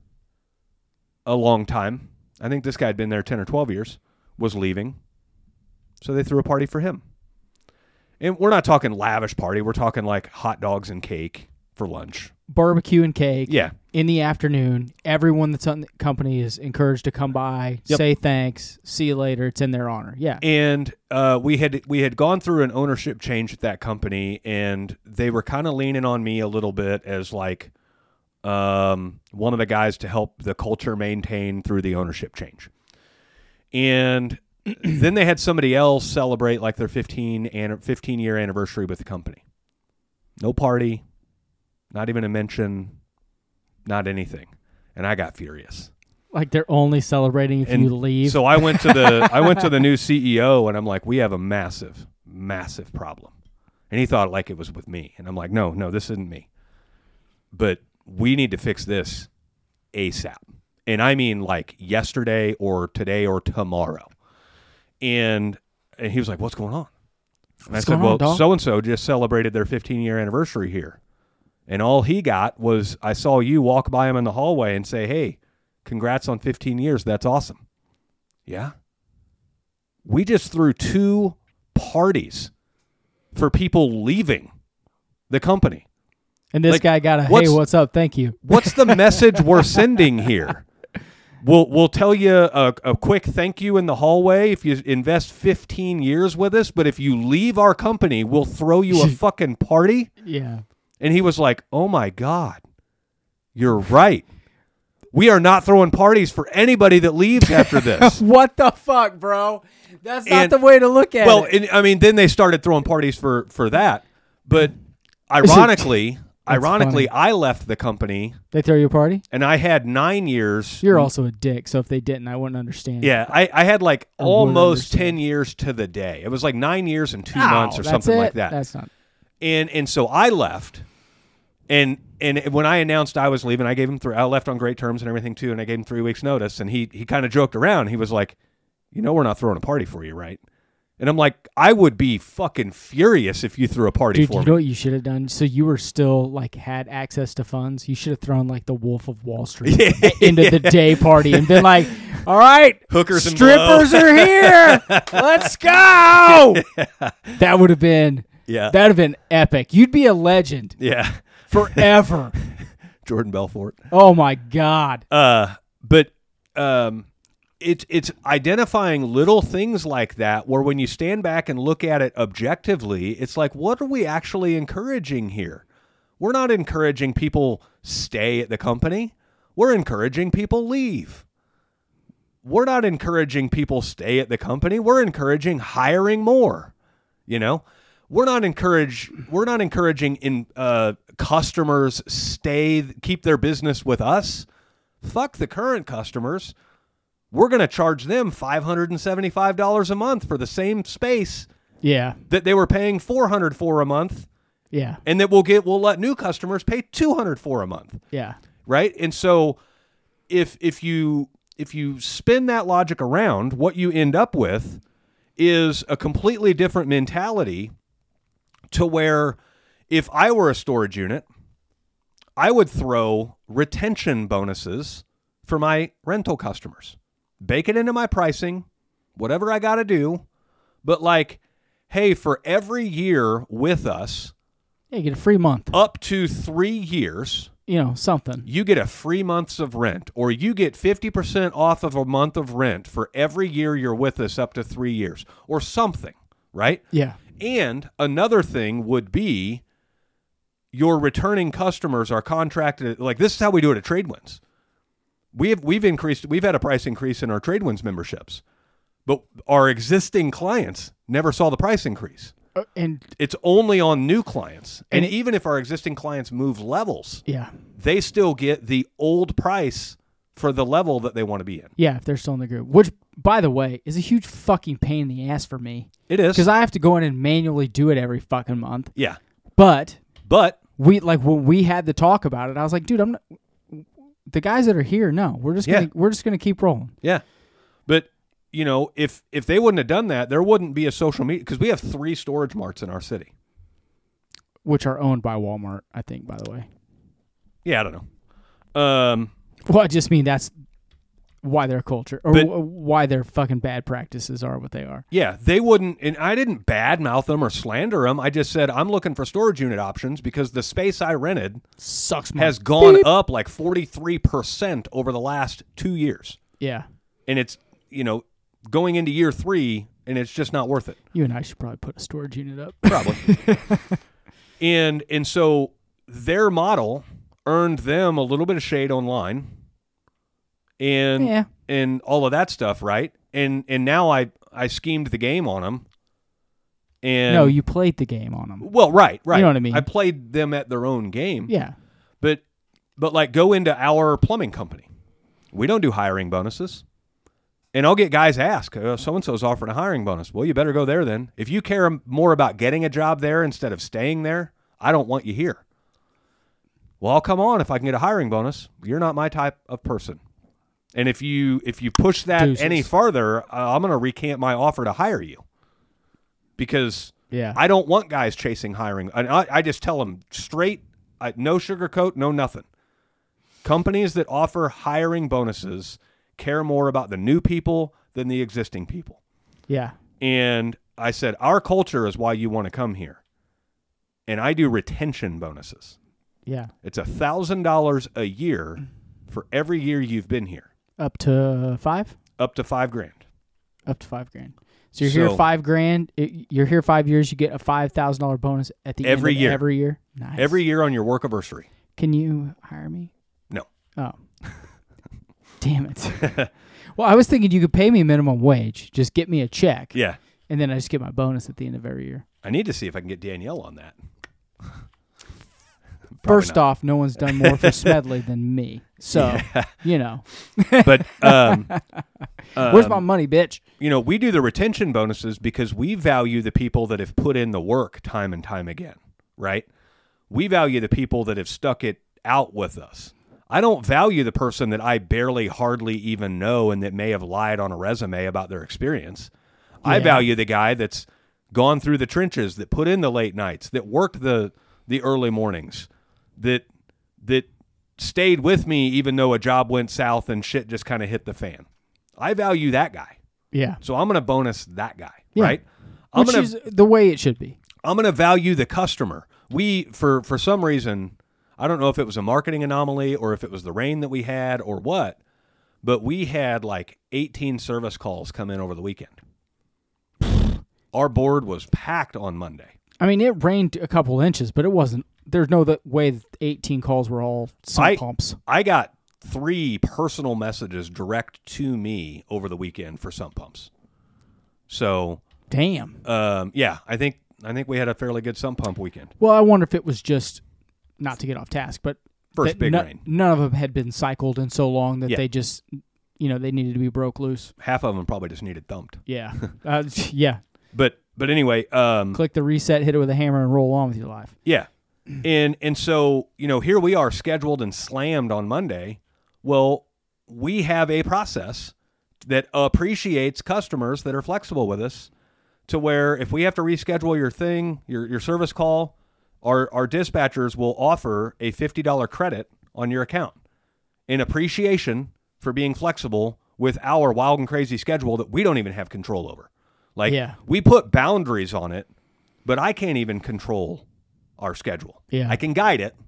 a long time. I think this guy had been there ten or twelve years, was leaving. So they threw a party for him. And we're not talking lavish party. We're talking like hot dogs and cake for lunch. Barbecue and cake. Yeah. In the afternoon. Everyone that's on the company is encouraged to come by, yep. say thanks, see you later. It's in their honor. Yeah. And uh, we had we had gone through an ownership change at that company, and they were kind of leaning on me a little bit as like um, one of the guys to help the culture maintain through the ownership change. And then they had somebody else celebrate like their fifteen year anniversary with the company. No party. Not even a mention, not anything. And I got furious. Like they're only celebrating if and you leave. So I went to the I went to the new C E O and I'm like, we have a massive, massive problem. And he thought like it was with me. And I'm like, no, no, this isn't me. But we need to fix this ASAP. And I mean like yesterday or today or tomorrow. And and he was like, what's going on? And what's I said, well, on, so-and-so just celebrated their fifteen year anniversary here. And all he got was, I saw you walk by him in the hallway and say, hey, congrats on fifteen years. That's awesome. Yeah. We just threw two parties for people leaving the company. And this like, guy got a, hey, what's, what's up? Thank you. What's the message we're sending here? We'll, we'll tell you a, a quick thank you in the hallway if you invest fifteen years with us. But if you leave our company, we'll throw you a fucking party. Yeah. And he was like, oh, my God, you're right. We are not throwing parties for anybody that leaves after this. What the fuck, bro? That's not and, the way to look at well, it. Well, I mean, then they started throwing parties for, for that. But ironically, ironically, funny. I left the company. They throw you a party? And I had nine years. You're also a dick, so if they didn't, I wouldn't understand. Yeah, I, I had like I almost ten years to the day. It was like nine years and two oh, months or something it? like that. That's not... And and so I left. And and when I announced I was leaving, I gave him three. I left on great terms and everything too, and I gave him three weeks' notice. And he he kind of joked around. He was like, You know we're not throwing a party for you, right? And I'm like, I would be fucking furious if you threw a party Dude, for you me. know what you should have done? So you were still like had access to funds. You should have thrown like the Wolf of Wall Street Yeah. into the day party and been like, "All right, Hookers and strippers blow." are here. Let's go." That would have been Yeah. that would have been epic. You'd be a legend Yeah. forever. Jordan Belfort. Oh my God. Uh, but um, it's it's identifying little things like that where when you stand back and look at it objectively, it's like, what are we actually encouraging here? We're not encouraging people stay at the company. We're encouraging people leave. We're not encouraging people stay at the company. We're encouraging hiring more. You know, we're not encourage we're not encouraging in uh, customers stay keep their business with us. Fuck the current customers. We're going to charge them five hundred seventy-five dollars a month for the same space Yeah. that they were paying four hundred dollars for a month, Yeah. and that we'll get we'll let new customers pay two hundred dollars for a month, Yeah. right? And so if if you if you spin that logic around, what you end up with is a completely different mentality to where if I were a storage unit, I would throw retention bonuses for my rental customers. Bake it into my pricing, whatever I got to do. But like, hey, for every year with us, Yeah, you get a free month. up to three years, You know, something. you get a free months of rent, or you get fifty percent off of a month of rent for every year you're with us up to three years, or something, right? Yeah. And another thing would be your returning customers are contracted. Like, this is how we do it at Tradewinds. We have, we've increased, we've had a price increase in our Tradewinds memberships, but our existing clients never saw the price increase. Uh, and It's only on new clients. And, And it- even if our existing clients move levels, yeah. they still get the old price for the level that they want to be in. Yeah, if they're still in the group. Which, by the way, is a huge fucking pain in the ass for me. It is. Because I have to go in and manually do it every fucking month. Yeah. But But we like when we had the talk about it, I was like, dude, I'm not, the guys that are here, no, we're just gonna Yeah. we're just gonna keep rolling. Yeah, but you know, if if they wouldn't have done that, there wouldn't be a social media, because we have three storage marts in our city. Which are owned by Walmart, I think, by the way. Yeah, I don't know. Um, Well, I just mean that's why their culture or But- w- why their fucking bad practices are what they are. yeah, they wouldn't, and I didn't badmouth them or slander them. I just said I'm looking for storage unit options because the space I rented Sucks. my has gone beep. up like forty-three percent over the last two years, Yeah, and it's you know going into year three, and it's just not worth it. you and I should probably put a storage unit up. Probably. and and so their model earned them a little bit of shade online, and Yeah. and all of that stuff, right? And and now I I schemed the game on them. And No, you played the game on them. well, right, right. know what I mean. I played them at their own game. Yeah, But but like go into our plumbing company. We don't do hiring bonuses. And I'll get guys ask, oh, so-and-so's offering a hiring bonus. Well, you better go there then. If you care more about getting a job there instead of staying there, I don't want you here. Well, I'll come on if I can get a hiring bonus. You're not my type of person. And if you if you push that Deuces. any farther, uh, I'm going to recant my offer to hire you. Because yeah. I don't want guys chasing hiring. And I, I just tell them straight, I, no sugarcoat, no nothing. Companies that offer hiring bonuses care more about the new people than the existing people. yeah. And I said, our culture is why you want to come here. And I do retention bonuses. Yeah. It's one thousand dollars a year for every year you've been here, Up to five? up to five grand. Up to five grand. So you're here So- five grand. It, you're here five years. You get a five thousand dollar bonus at the Every end of year. Every year. Nice. Every year on your work anniversary. Can you hire me? No. Oh. Damn it. Well, I was thinking you could pay me minimum wage. Just get me a check. Yeah. And then I just get my bonus at the end of every year. I need to see if I can get Danielle on that. Probably First not. off, no one's done more for Smedley than me. So, you know. But um, Where's um, my money, bitch? you know, we do the retention bonuses because we value the people that have put in the work time and time again, right? We value the people that have stuck it out with us. I don't value the person that I barely hardly even know and that may have lied on a resume about their experience. I Yeah. value the guy that's gone through the trenches, that put in the late nights, that worked the the early mornings, that that stayed with me even though a job went south and shit just kind of hit the fan. I value that guy. Yeah. So I'm going to bonus that guy, Yeah. right? I'm Which going is to the way it should be. I'm going to value the customer. We for for some reason, I don't know if it was a marketing anomaly or if it was the rain that we had or what, but we had like eighteen service calls come in over the weekend. Our board was packed on Monday. I mean, it rained a couple inches, but it wasn't. There's no that way that eighteen calls were all sump I- pumps. I got three personal messages direct to me over the weekend for sump pumps. So, Damn. um, yeah, I think I think we had a fairly good sump pump weekend. Well, I wonder if it was just not to get off task, but First that big no- rain. none of them had been cycled in so long that Yeah. they just, you know, they needed to be broke loose. Half of them probably just needed thumped. Yeah. uh, yeah. But but anyway, um, Click the reset, hit it with a hammer, and roll on with your life. yeah, and and so you know here we are scheduled and slammed on Monday. Well, we have a process that appreciates customers that are flexible with us, to where if we have to reschedule your thing, your your service call, our our dispatchers will offer a fifty dollars credit on your account in appreciation for being flexible with our wild and crazy schedule that we don't even have control over. Like, Yeah. we put boundaries on it, but I can't even control our schedule. Yeah. I can guide it,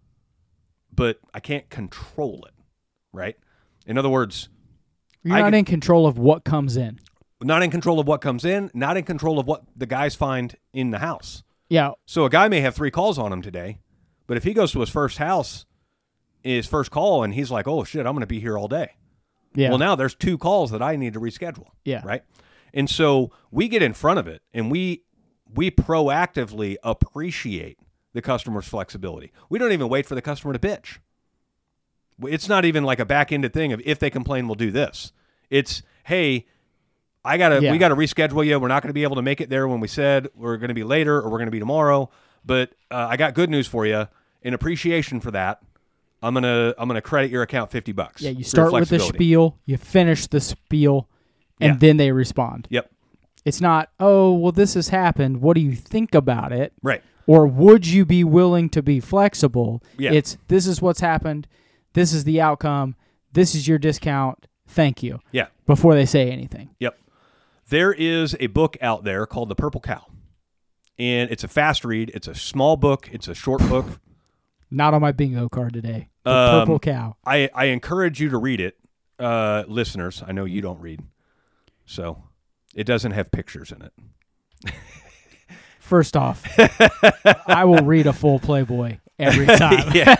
but I can't control it, right? In other words, You're I not can- in control of what comes in. not in control of what comes in, not in control of what the guys find in the house. Yeah. So a guy may have three calls on him today, but if he goes to his first house, his first call, and he's like, oh, shit, I'm going to be here all day. Yeah. Well, now there's two calls that I need to reschedule. Yeah. Right. And so we get in front of it and we we proactively appreciate the customer's flexibility. We don't even wait for the customer to bitch. It's not even like a back-ended thing of if they complain, we'll do this. It's, hey, I gotta Yeah. we gotta reschedule you. We're not going to be able to make it there when we said we're going to be later or we're going to be tomorrow. But uh, I got good news for you. In appreciation for that, I'm gonna I'm gonna credit your account fifty bucks. Yeah. You for your start with the flexibility. spiel, you finish the spiel, and Yeah. then they respond. Yep. It's not, oh, well, this has happened. What do you think about it? Right. Or would you be willing to be flexible? Yeah. It's, this is what's happened. This is the outcome. This is your discount. Thank you. Yeah. Before they say anything. Yep. There is a book out there called The Purple Cow. And it's a fast read. It's a small book. It's a short book. Not on my bingo card today. The Um, Purple Cow. I, I encourage you to read it, uh, listeners. I know you don't read. So it doesn't have pictures in it. First off, I will read a full Playboy every time. Yeah.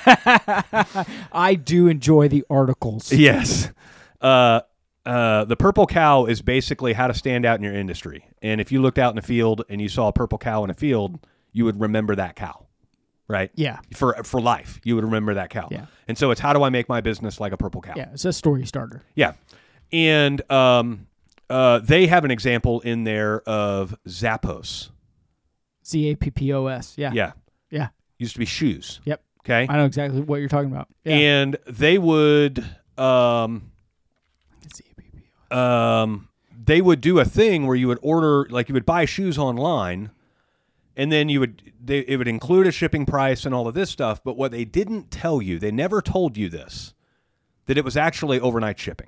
I do enjoy the articles. Yes. Uh, uh, the Purple Cow is basically how to stand out in your industry. And if you looked out in the field and you saw a purple cow in a field, you would remember that cow, right? Yeah. For for life, you would remember that cow. Yeah. And so it's how do I make my business like a purple cow? Yeah, it's a story starter. Yeah. And um, uh, they have an example in there of Zappos. Z A P P O S. Yeah. Yeah. Yeah. Used to be shoes. Yep. Okay. I know exactly what you're talking about. Yeah. And they would um, Z A P P O S. um, they would do a thing where you would order, like you would buy shoes online, and then you would they it would include a shipping price and all of this stuff. But what they didn't tell you, they never told you this, that it was actually overnight shipping.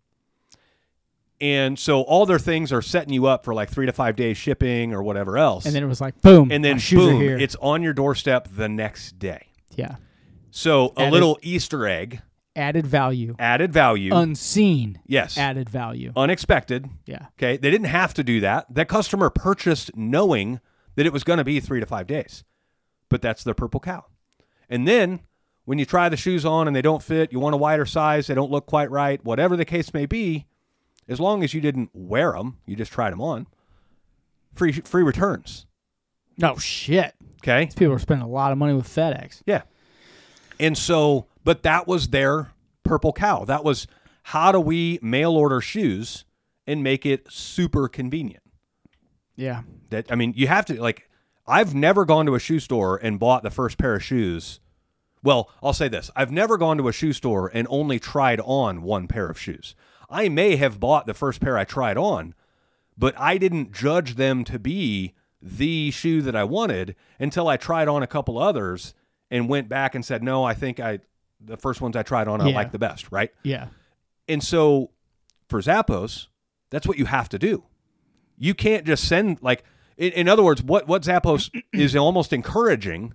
And so all their things are setting you up for like three to five days shipping or whatever else. And then it was like, boom. and then my shoes boom, are here. it's on your doorstep the next day. yeah. So a Added- little Easter egg, Added value. added value. Unseen. yes. Added value. Unexpected. Yeah. Okay. They didn't have to do that. That customer purchased knowing that it was going to be three to five days. But that's their Purple Cow. And then when you try the shoes on and they don't fit, you want a wider size, they don't look quite right, whatever the case may be, as long as you didn't wear them, you just tried them on, free free returns. No shit. Okay. These people are spending a lot of money with FedEx. Yeah. And so, but that was their Purple Cow. That was how do we mail order shoes and make it super convenient? Yeah. That I mean, you have to like I've never gone to a shoe store and bought the first pair of shoes Well, I'll say this. I've never gone to a shoe store and only tried on one pair of shoes. I may have bought the first pair I tried on, but I didn't judge them to be the shoe that I wanted until I tried on a couple others and went back and said, no, I think I the first ones I tried on I Yeah. like the best, right? Yeah. And so for Zappos, that's what you have to do. You can't just send, like, in, in other words, what, what Zappos is almost encouraging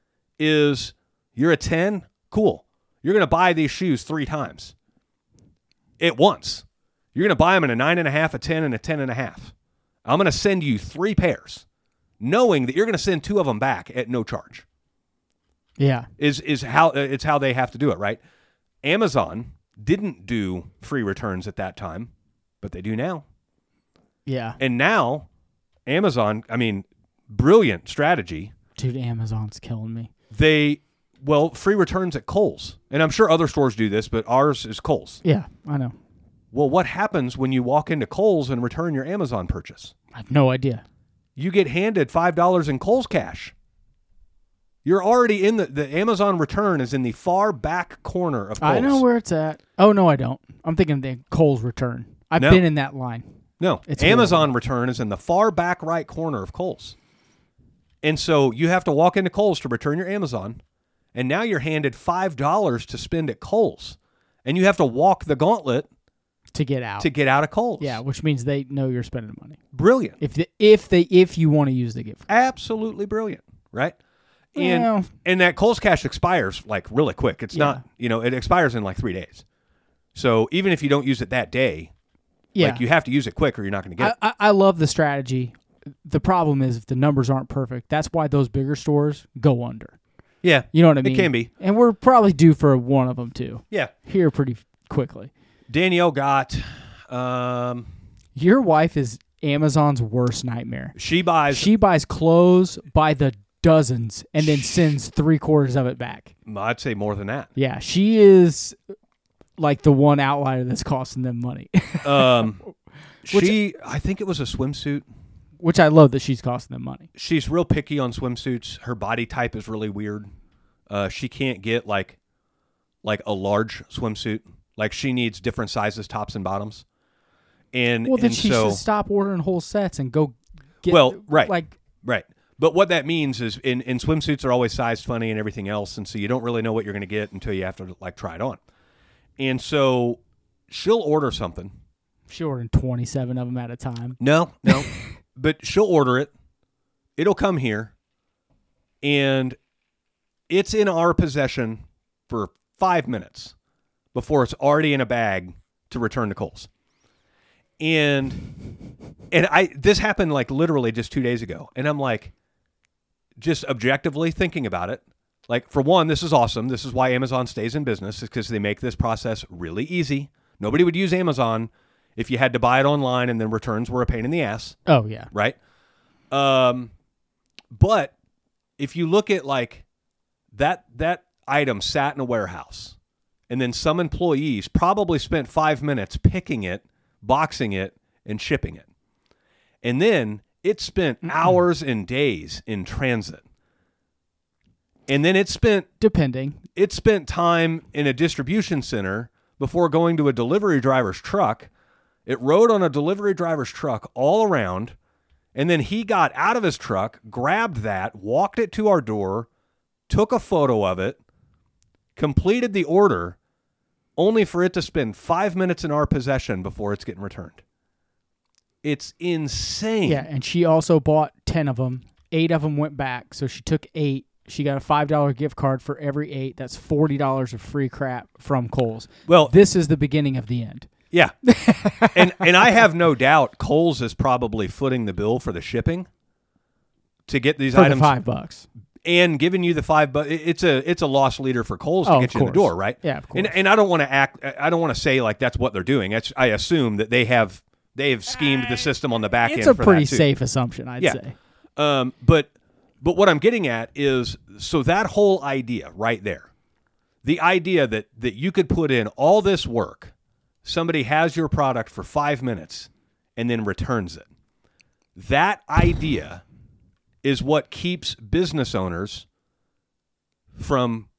is you're a ten, cool. You're going to buy these shoes three times at once. You're going to buy them in a nine and a half, a ten, and a ten and a half. I'm going to send you three pairs, knowing that you're going to send two of them back at no charge. Yeah. Is is how it's how they have to do it, right? Amazon didn't do free returns at that time, but they do now. Yeah. And now, Amazon, I mean, brilliant strategy. Dude, Amazon's killing me. They, well, free returns at Kohl's. And I'm sure other stores do this, but ours is Kohl's. Yeah, I know. Well, what happens when you walk into Kohl's and return your Amazon purchase? I have no idea. You get handed five dollars in Kohl's cash. You're already in the, the Amazon return is in the far back corner of Kohl's. I know where it's at. Oh, no, I don't. I'm thinking the Kohl's return. I've No. been in that line. No, It's Amazon horrible. return is in the far back right corner of Kohl's. And so you have to walk into Kohl's to return your Amazon, and now you're handed five dollars to spend at Kohl's. And you have to walk the gauntlet To get out. to get out of Kohl's. Yeah, which means they know you're spending money. Brilliant. If the, if they if you want to use the gift card. Absolutely brilliant, right? And Well- and that Kohl's cash expires like really quick. It's Yeah. not, you know, it expires in like three days. So even if you don't use it that day, Yeah. like you have to use it quick or you're not going to get I, it. I, I love the strategy. The problem is if the numbers aren't perfect, that's why those bigger stores go under. Yeah. You know what I It mean? can be. And we're probably due for one of them too. Yeah. Here pretty quickly. Danielle got, um, Your wife is Amazon's worst nightmare. she buys, She buys clothes by the dozens and then sends three quarters of it back. I'd say more than that. Yeah, she is like the one outlier that's costing them money, Um, she, I think it was a swimsuit. which I love that she's costing them money. She's real picky on swimsuits. Her body type is really weird. Uh, she can't get like, like a large swimsuit. Like she needs different sizes, tops and bottoms. And Well, then and she so, should stop ordering whole sets and go get. Well, right. Like, right. But what that means is, in, in swimsuits are always sized funny and everything else, and so you don't really know what you're going to get until you have to like try it on. And so she'll order something. she ordering twenty-seven of them at a time. No, no. But she'll order it. It'll come here. And it's in our possession for five minutes before it's already in a bag to return to Kohl's. And and I this happened like literally just two days ago. And I'm like, just objectively thinking about it. Like, for one, this is awesome. This is why Amazon stays in business, is because they make this process really easy. Nobody would use Amazon if you had to buy it online and then returns were a pain in the ass, Oh yeah, right? Um, but if you look at like that that item sat in a warehouse, and then some employees probably spent five minutes picking it, boxing it, and shipping it, and then it spent hours and days in transit, and then it spent depending. it spent time in a distribution center before going to a delivery driver's truck. It rode on a delivery driver's truck all around, and then he got out of his truck, grabbed that, walked it to our door, took a photo of it, completed the order, only for it to spend five minutes in our possession before it's getting returned. It's insane. Yeah, and she also bought ten of them. Eight of them went back, so she took eight. She got a five dollar gift card for every eight. That's forty dollars of free crap from Kohl's. Well, This is the beginning of the end. yeah. and and I have no doubt Kohl's is probably footing the bill for the shipping to get these For items the five bucks. and giving you the five. But it's a it's a loss leader for Kohl's to Oh, get of you in the course. door, right? Yeah, of course. And and I don't want to act. I don't want to say like that's what they're doing. It's, I assume that they have they have schemed the system on the back It's end. a for pretty that too. safe assumption, I'd Yeah. say. Um, but but what I'm getting at is, so that whole idea right there, the idea that that you could put in all this work, somebody has your product for five minutes and then returns it. That idea is what keeps business owners from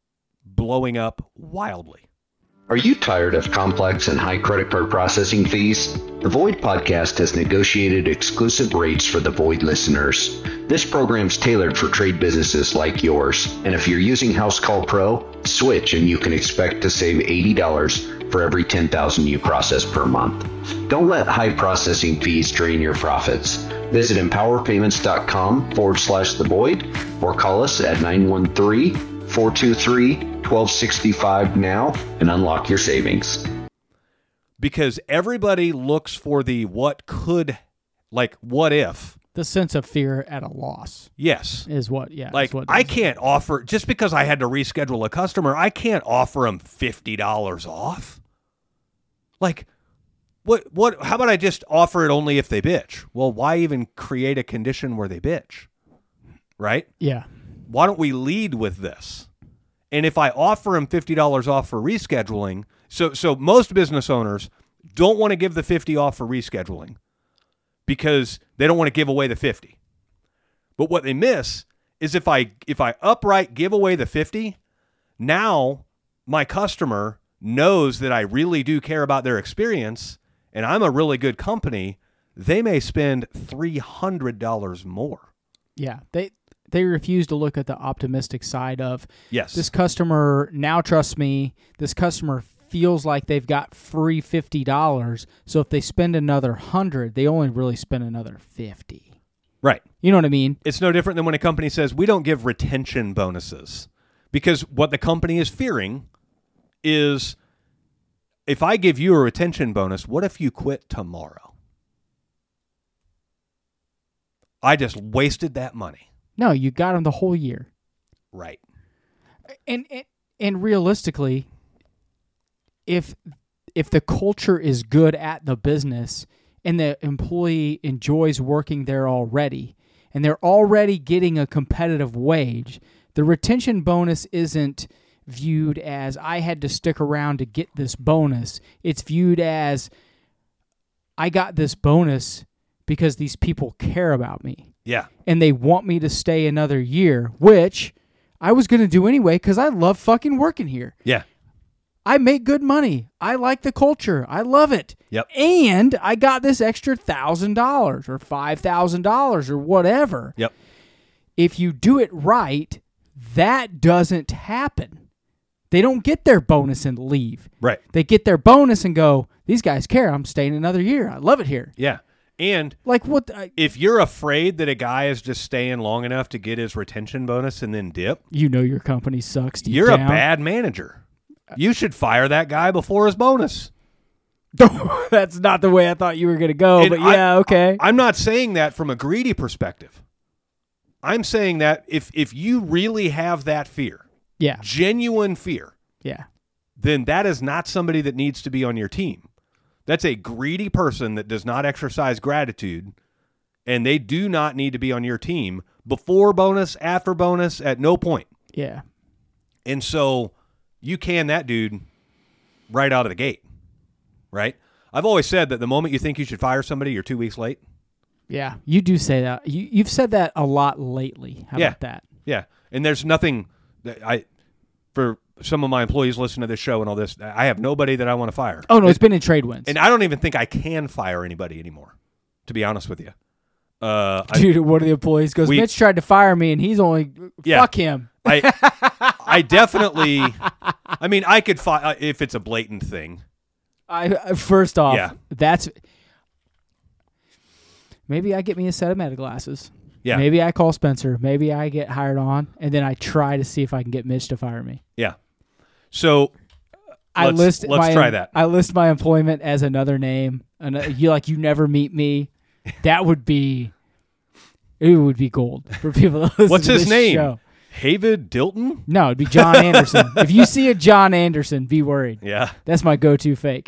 blowing up wildly. Are you tired of complex and high credit card processing fees? The Void Podcast has negotiated exclusive rates for the Void listeners. This program's tailored for trade businesses like yours. And if you're using House Call Pro, switch and you can expect to save eighty dollars for every ten thousand you process per month. Don't let high processing fees drain your profits. Visit empowerpayments.com forward slash the void or call us at nine one three, four two three, one two six five now and unlock your savings. Because everybody looks for the what could, like what if. The sense of fear at a loss. Yes. Is what, yeah. Like, what I can't offer, just because I had to reschedule a customer, I can't offer them fifty dollars off. Like, what, what, how about I just offer it only if they bitch? Well, why even create a condition where they bitch? Right? Yeah. Why don't we lead with this? And if I offer them fifty dollars off for rescheduling, so so most business owners don't want to give the fifty off for rescheduling because they don't want to give away the fifty. But what they miss is if I if I upright give away the fifty, now my customer knows that I really do care about their experience and I'm a really good company, they may spend three hundred dollars more. Yeah. They They refuse to look at the optimistic side of yes. This customer now trusts me. This customer feels like they've got free fifty dollars. So if they spend another one hundred, they only really spend another fifty. Right. You know what I mean? It's no different than when a company says we don't give retention bonuses. Because what the company is fearing is if I give you a retention bonus, what if you quit tomorrow? I just wasted that money. No, you got them the whole year. Right. And and, and realistically, if if the culture is good at the business and the employee enjoys working there already, and they're already getting a competitive wage, the retention bonus isn't viewed as I had to stick around to get this bonus. It's viewed as I got this bonus because these people care about me. Yeah. And they want me to stay another year, which I was going to do anyway because I love fucking working here. Yeah. I make good money. I like the culture. I love it. Yep. And I got this extra one thousand dollars or five thousand dollars or whatever. Yep. If you do it right, that doesn't happen. They don't get their bonus and leave. Right. They get their bonus and go, these guys care. I'm staying another year. I love it here. Yeah. And like what? I, if you're afraid that a guy is just staying long enough to get his retention bonus and then dip, you know your company sucks. Deep you're down. a bad manager. You should fire that guy before his bonus. That's not the way I thought you were going to go, And but yeah, I, okay. I'm not saying that from a greedy perspective. I'm saying that if if you really have that fear, yeah, genuine fear, yeah, then that is not somebody that needs to be on your team. That's a greedy person that does not exercise gratitude, and they do not need to be on your team before bonus, after bonus, at no point. Yeah. And so you can that dude right out of the gate, right? I've always said that the moment you think you should fire somebody, you're two weeks late. Yeah, you do say that. You, you've said that a lot lately. How yeah. about that? Yeah, and there's nothing that I, for some of my employees listen to this show and all this, I have nobody that I want to fire. Oh, no, it, it's been in trade wins. And I don't even think I can fire anybody anymore, to be honest with you. Uh, Dude, I, one of the employees goes, we, Mitch tried to fire me, and he's only, yeah, fuck him. I I definitely, I mean, I could fire, if it's a blatant thing. I First off, yeah. that's, maybe I get me a set of meta glasses. Yeah. Maybe I call Spencer. Maybe I get hired on, and then I try to see if I can get Mitch to fire me. Yeah. So I let's, list let's my, try that. I list my employment as another name. And you like you never meet me. That would be it would be gold for people to listen What's to his this name? show. David Dilton? No, it'd be John Anderson. If you see a John Anderson, be worried. Yeah. That's my go-to fake.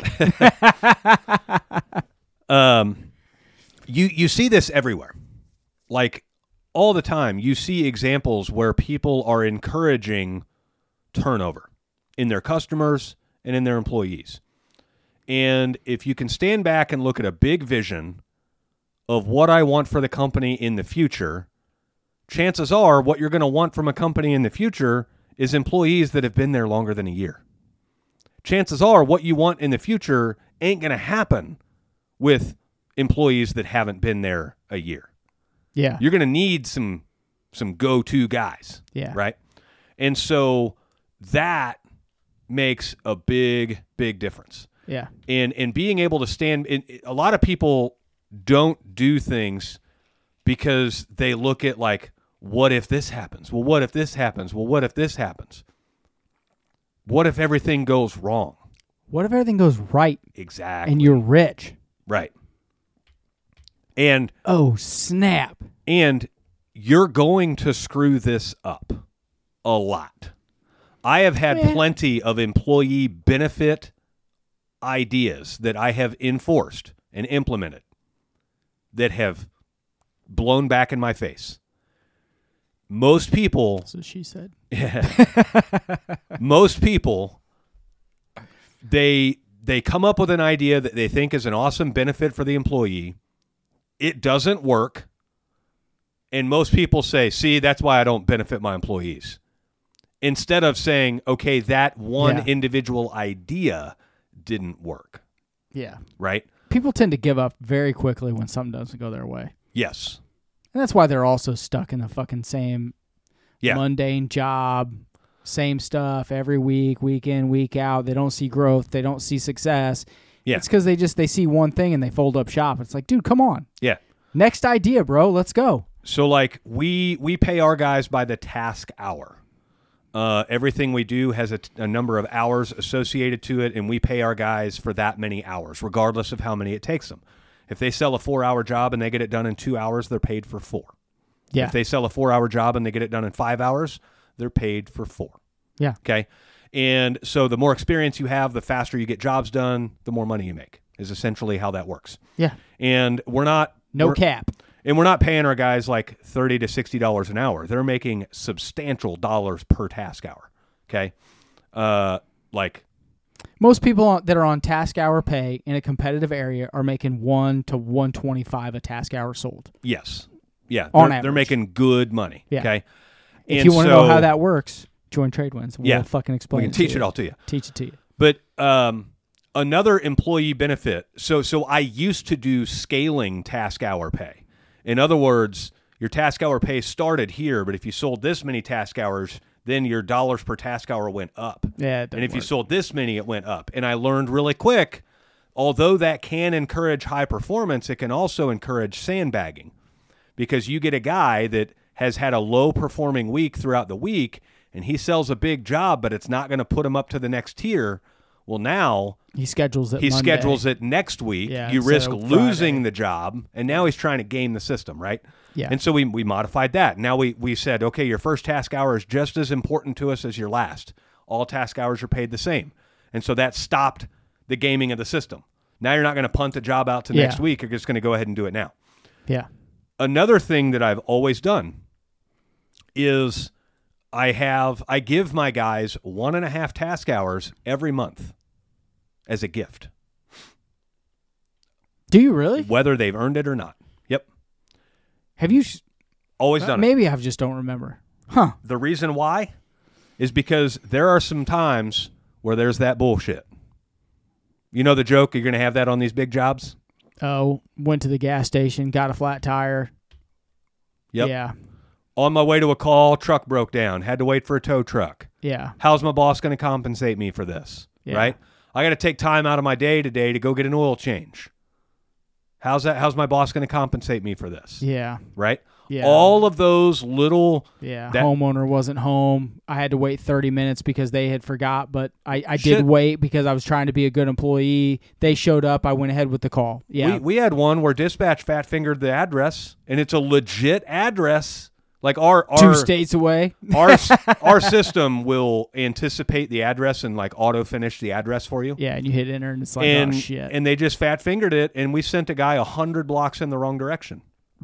um, you you see this everywhere, like all the time. You see examples where people are encouraging turnover in their customers and in their employees. And if you can stand back and look at a big vision of what I want for the company in the future, chances are what you're going to want from a company in the future is employees that have been there longer than a year. Chances are what you want in the future ain't going to happen with employees that haven't been there a year. Yeah. You're going to need some some go-to guys. Yeah. Right? And so that makes a big, big difference. Yeah. And and being able to stand in, a lot of people don't do things because they look at like, what if this happens? Well, what if this happens? Well, what if this happens? What if everything goes wrong? What if everything goes right? Exactly. And you're rich? Right. And oh, snap. And you're going to screw this up a lot. I have had Man. plenty of employee benefit ideas that I have enforced and implemented that have blown back in my face. Most people, That's what she said. most people, they they come up with an idea that they think is an awesome benefit for the employee. It doesn't work. And most people say, see, that's why I don't benefit my employees. Instead of saying, okay, that one Yeah. individual idea didn't work. Yeah. Right? People tend to give up very quickly when something doesn't go their way. Yes. And that's why they're also stuck in the fucking same Yeah. mundane job, same stuff every week, week in, week out. They don't see growth. They don't see success. Yeah. It's because they just they see one thing and they fold up shop. It's like, dude, come on. Yeah. Next idea, bro. Let's go. So like we we pay our guys by the task hour. Uh, everything we do has a, a number of hours associated to it, and we pay our guys for that many hours, regardless of how many it takes them. If they sell a four-hour job and they get it done in two hours, they're paid for four. Yeah. If they sell a four-hour job and they get it done in five hours, they're paid for four. Yeah. Okay? And so the more experience you have, the faster you get jobs done, the more money you make, is essentially how that works. Yeah. And we're not... No we're, cap. And we're not paying our guys like thirty to sixty dollars an hour. They're making substantial dollars per task hour. Okay? Uh, like... Most people that are on task hour pay in a competitive area are making one to one twenty-five a task hour sold. Yes. Yeah. On they're, average. they're making good money. Yeah. Okay? If And you want to so- know how that works, join TradeWinds. We'll Yeah. fucking explain We can it to teach you. it all to you. Teach it to you. But um, another employee benefit, so so I used to do scaling task hour pay. In other words, your task hour pay started here, but if you sold this many task hours, then your dollars per task hour went up. Yeah, it doesn't And if you work. sold this many, it went up. And I learned really quick, although that can encourage high performance, it can also encourage sandbagging. Because you get a guy that has had a low performing week throughout the week, and he sells a big job, but it's not going to put him up to the next tier. Well, now He schedules it he Monday. schedules it next week. Yeah, you instead risk of losing Friday. the job, and now he's trying to game the system, right? Yeah. And so we we modified that. Now we we said, okay, your first task hour is just as important to us as your last. All task hours are paid the same. And so that stopped the gaming of the system. Now you're not going to punt the job out to Yeah. next week. You're just going to go ahead and do it now. Yeah. Another thing that I've always done is I have I give my guys one and a half task hours every month as a gift, Do you really? whether they've earned it or not. Yep. Have you? Sh- Always uh, done it. maybe I just don't remember. Huh. The reason why is because there are some times where there's that bullshit. You know the joke, you're going to have that on these big jobs? Oh, went to the gas station, got a flat tire. Yep. Yeah. On my way to a call, truck broke down. Had to wait for a tow truck. Yeah. How's my boss going to compensate me for this? Yeah. Right? I got to take time out of my day today to go get an oil change. How's that? How's my boss going to compensate me for this? Yeah. Right? Yeah. All of those little Yeah. that- Homeowner wasn't home. I had to wait thirty minutes because they had forgot, but I, I Shit. did wait because I was trying to be a good employee. They showed up. I went ahead with the call. Yeah. We, we had one where dispatch fat fingered the address, and it's a legit address. Like our our Two states away. our our system will anticipate the address and like auto finish the address for you. Yeah, and you hit enter and it's like, and oh, shit. and they just fat fingered it, and we sent a guy a hundred blocks in the wrong direction.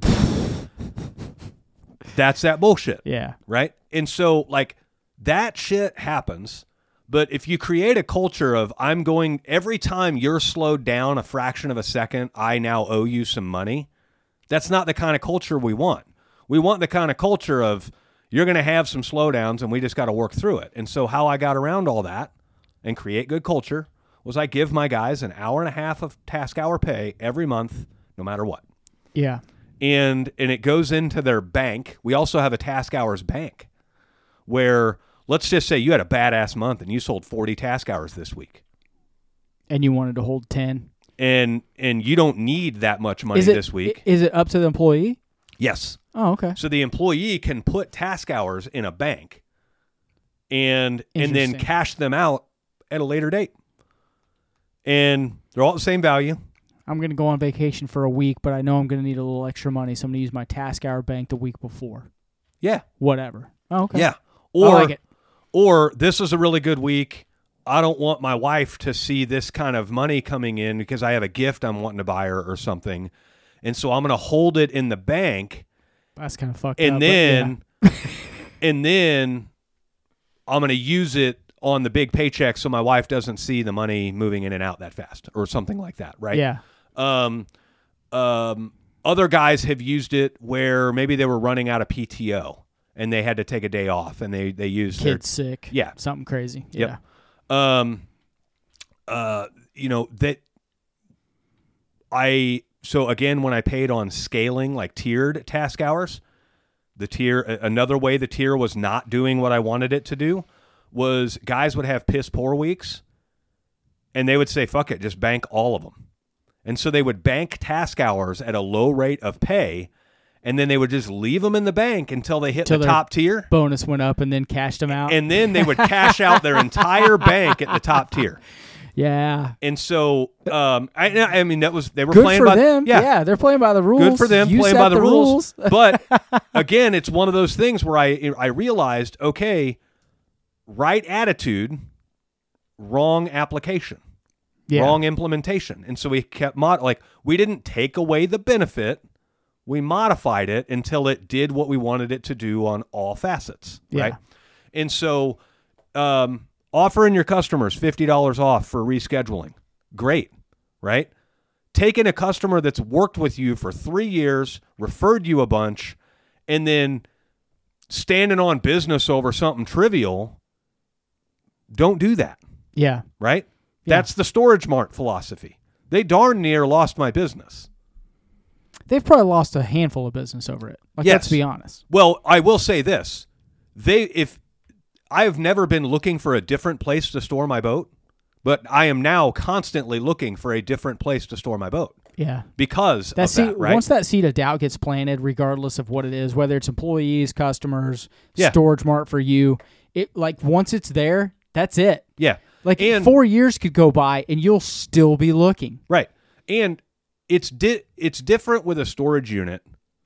That's that bullshit. yeah. Right? And so, like, that shit happens. But if you create a culture of, I'm going, every time you're slowed down a fraction of a second, I now owe you some money, that's not the kind of culture we want. We want the kind of culture of, You're going to have some slowdowns, and we just got to work through it. And so how I got around all that and create good culture was I give my guys an hour and a half of task hour pay every month, no matter what. Yeah. And and it goes into their bank. We also have a task hours bank where, let's just say you had a badass month and you sold forty task hours this week. And you wanted to hold ten. And and you don't need that much money is it, this week. Is it up to the employee? Yes. Oh, okay. So the employee can put task hours in a bank and and then Interesting. cash them out at a later date. And they're all the same value. I'm going to go on vacation for a week, but I know I'm going to need a little extra money, so I'm going to use my task hour bank the week before. Yeah. Whatever. Oh, okay. Yeah. I Or like it. or this is a really good week. I don't want my wife to see this kind of money coming in because I have a gift I'm wanting to buy her or something. And so I'm going to hold it in the bank. That's kind of fucked And up. then, and then I'm going to use it on the big paycheck so my wife doesn't see the money moving in and out that fast or something like that, right? Yeah. Um, um, other guys have used it where maybe they were running out of P T O and they had to take a day off and they, they used Kid's their, sick. Yeah. Something crazy. Yep. Yeah. Um, uh, you know, that I, so again, when I paid on scaling, like tiered task hours, the tier, another way the tier was not doing what I wanted it to do was guys would have piss poor weeks and they would say, fuck it, just bank all of them. And so they would bank task hours at a low rate of pay, and then they would just leave them in the bank until they hit Till the their top tier. Bonus went up and then cashed them out. And then they would cash out their entire bank at the top tier. yeah. And so, um, I, I mean, that was they were Good playing for by them. Yeah, Yeah, they're playing by the rules. good for them You playing set by the, rules. rules. But again, it's one of those things where I I realized, okay, right attitude, wrong application, Yeah. wrong implementation, and so we kept mod like we didn't take away the benefit. We modified it until it did what we wanted it to do on all facets, Yeah. right? And so, um, offering your customers fifty dollars off for rescheduling, great, right? Taking a customer that's worked with you for three years, referred you a bunch, and then standing on business over something trivial, don't do that, Yeah. right? Yeah. That's the Storage Mart philosophy. They darn near lost my business. They've probably lost a handful of business over it. Like, Yes. let's be honest. Well, I will say this. They if I have never been looking for a different place to store my boat, but I am now constantly looking for a different place to store my boat Yeah. because That of seed, that, right? Once that seed of doubt gets planted, regardless of what it is, whether it's employees, customers, Yeah. Storage Mart for you, it like once it's there, that's it. yeah. Like And- four years could go by and you'll still be looking. Right. And it's di- it's different with a storage unit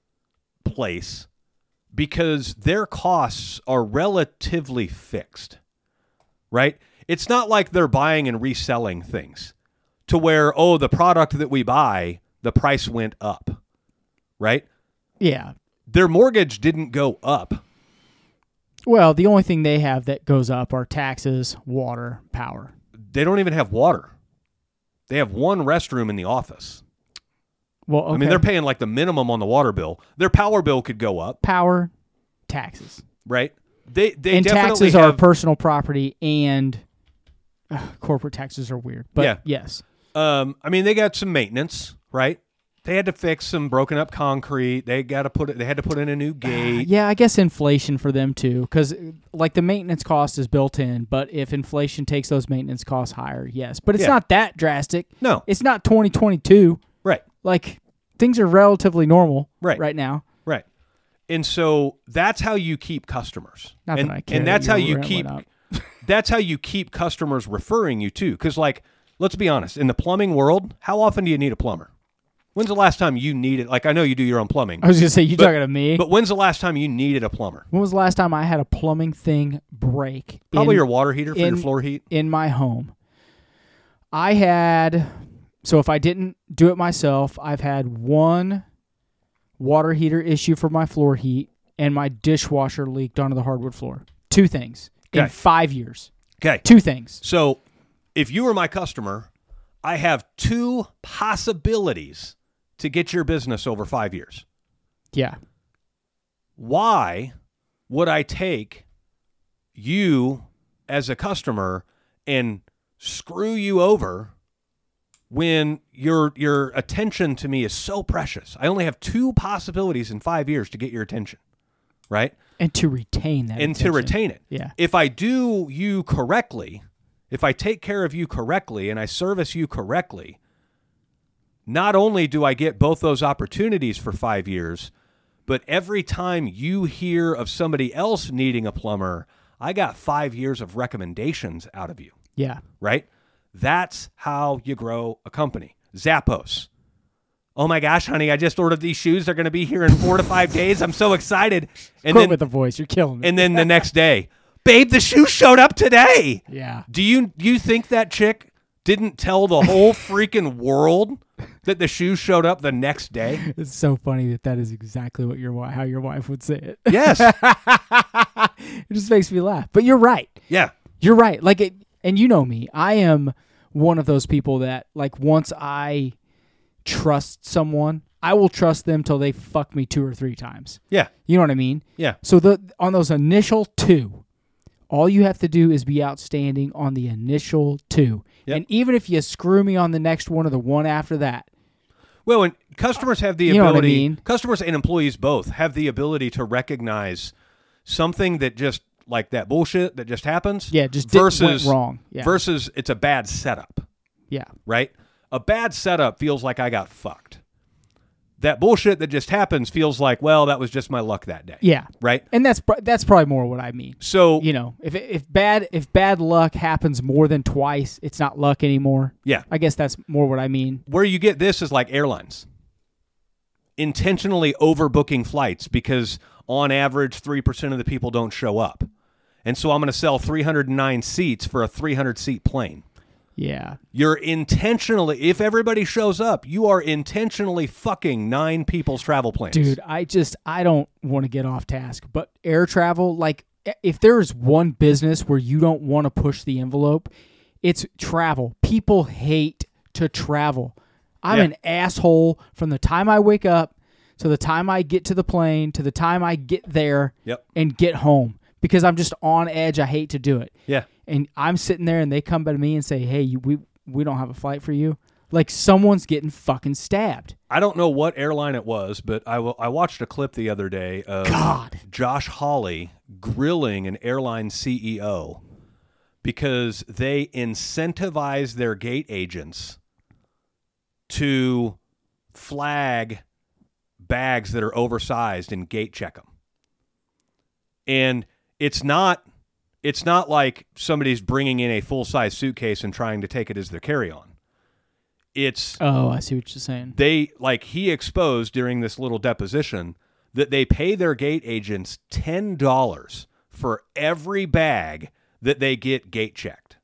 place because their costs are relatively fixed. Right? It's not like they're buying and reselling things to where, oh, the product that we buy, the price went up. Right? Yeah. Their mortgage didn't go up. Well, the only thing they have that goes up are taxes, water, power. They don't even have water. They have one restroom in the office. Well, okay. I mean, they're paying like the minimum on the water bill. Their power bill could go up, power, taxes. right? They they and definitely taxes have, are personal property and uh, corporate taxes are weird. But Yeah. yes. Um, I mean, they got some maintenance, right? They had to fix some broken up concrete. They got to put it. They had to put in a new gate. Yeah, I guess inflation for them too, because like the maintenance cost is built in, but if inflation takes those maintenance costs higher, yes. But it's Yeah. not that drastic. No, It's not twenty twenty-two. right, Like things are relatively normal Right. right now. right. And so that's how you keep customers, Not and that I care. and that's that how your you rent keep. went up. That's how you keep customers referring you to. Because, like, let's be honest, in the plumbing world, how often do you need a plumber? When's the last time you needed? Like, I know you do your own plumbing, I was gonna say you But- talking to me. but when's the last time you needed a plumber? When was the last time I had a plumbing thing break? Probably in, your water heater for your in- floor heat. in my home. I had so if I didn't do it myself, I've had one water heater issue for my floor heat, and my dishwasher leaked onto the hardwood floor. Two things in Okay. five years. Okay. Two things. So if you were my customer, I have two possibilities to get your business over five years. Yeah. Why would I take you as a customer and screw you over when your your attention to me is so precious? I only have two possibilities in five years to get your attention, right? And to retain that And attention. to retain it. Yeah. If I do you correctly, if I take care of you correctly and I service you correctly, not only do I get both those opportunities for five years, but every time you hear of somebody else needing a plumber, I got five years of recommendations out of you, Yeah. right? That's how you grow a company. Zappos. Oh my gosh, honey, I just ordered these shoes. They're going to be here in four to five days. I'm so excited. And Quote then, with the voice. You're killing me. and then the next day, babe, the shoes showed up today. yeah. Do you do you think that chick didn't tell the whole freaking world that the shoes showed up the next day? It's so funny that that is exactly what your wi- how your wife would say it. Yes. It just makes me laugh. But you're right. Yeah. You're right. Like it, and you know me. I am one of those people that, like, once I trust someone, I will trust them till they fuck me two or three times. Yeah. You know what I mean? Yeah. So the on those initial two, all you have to do is be outstanding on the initial two. Yep. And even if you screw me on the next one or the one after that, Well, and customers have the You know what I ability, mean? customers and employees both have the ability to recognize something that just, like that bullshit that just happens. yeah, just did, versus went wrong. Yeah. Versus it's a bad setup, yeah. right? A bad setup feels like I got fucked. That bullshit that just happens feels like, well, that was just my luck that day. Yeah. Right? And that's pr- that's probably more what I mean. So, You know, if if bad if bad luck happens more than twice, it's not luck anymore. yeah. I guess that's more what I mean. Where you get this is like airlines intentionally overbooking flights because on average three percent of the people don't show up. And so I'm going to sell three hundred nine seats for a three hundred seat plane. Yeah. You're intentionally, if everybody shows up, you are intentionally fucking nine people's travel plans. Dude, I just I don't want to get off task, but air travel, like if there's one business where you don't want to push the envelope, it's travel. People hate to travel. I'm Yeah. an asshole from the time I wake up to the time I get to the plane to the time I get there Yep. and get home because I'm just on edge. I hate to do it. Yeah. And I'm sitting there and they come by to me and say, hey, you, we we don't have a flight for you. Like someone's getting fucking stabbed. I don't know what airline it was, but I, w- I watched a clip the other day of God. Josh Hawley grilling an airline C E O because they incentivize their gate agents to flag bags that are oversized and gate check them. And it's not it's not like somebody's bringing in a full-size suitcase and trying to take it as their carry-on. It's Oh, I see what you're saying. they like he exposed during this little deposition that they pay their gate agents ten dollars for every bag that they get gate checked.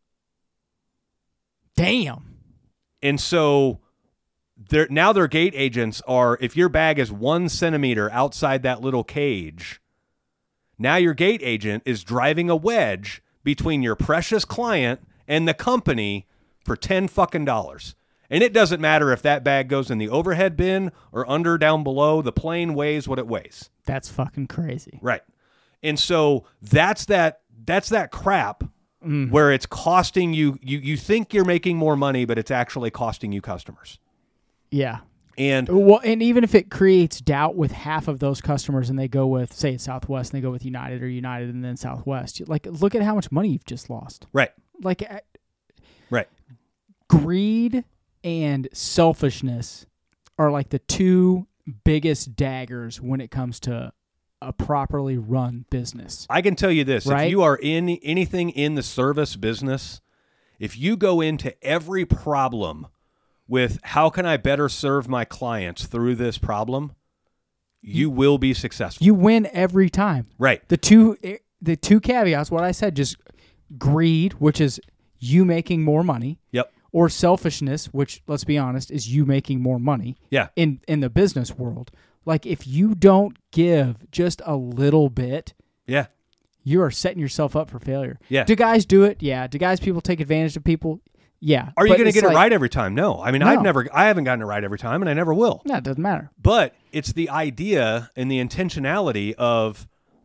Damn. And so they're, now their gate agents are, if your bag is one centimeter outside that little cage, now your gate agent is driving a wedge between your precious client and the company for ten fucking dollars. And it doesn't matter if that bag goes in the overhead bin or under down below. The plane weighs what it weighs. That's fucking crazy. Right. And so that's that that's that crap Mm. where it's costing you, you you think you're making more money, but it's actually costing you customers. Yeah. And Well, and even if it creates doubt with half of those customers and they go with, say, it's Southwest and they go with United or United and then Southwest, like, look at how much money you've just lost. right. Like, uh, Right. greed and selfishness are like the two biggest daggers when it comes to a properly run business. I can tell you this, Right? if you are in anything in the service business, if you go into every problem with how can I better serve my clients through this problem, you will be successful. You win every time. Right. The two the two caveats, what I said, just greed, which is you making more money, Yep. or selfishness, which, let's be honest, is you making more money Yeah. in, in the business world. Like, if you don't give just a little bit, Yeah. you are setting yourself up for failure. Yeah. Do guys do it? Yeah. Do guys people take advantage of people? Yeah. Are you But going to it's get like, it right every time? No. I mean, No. I've never, I haven't gotten it right every time, and I never will. No, it doesn't matter. But it's the idea and the intentionality of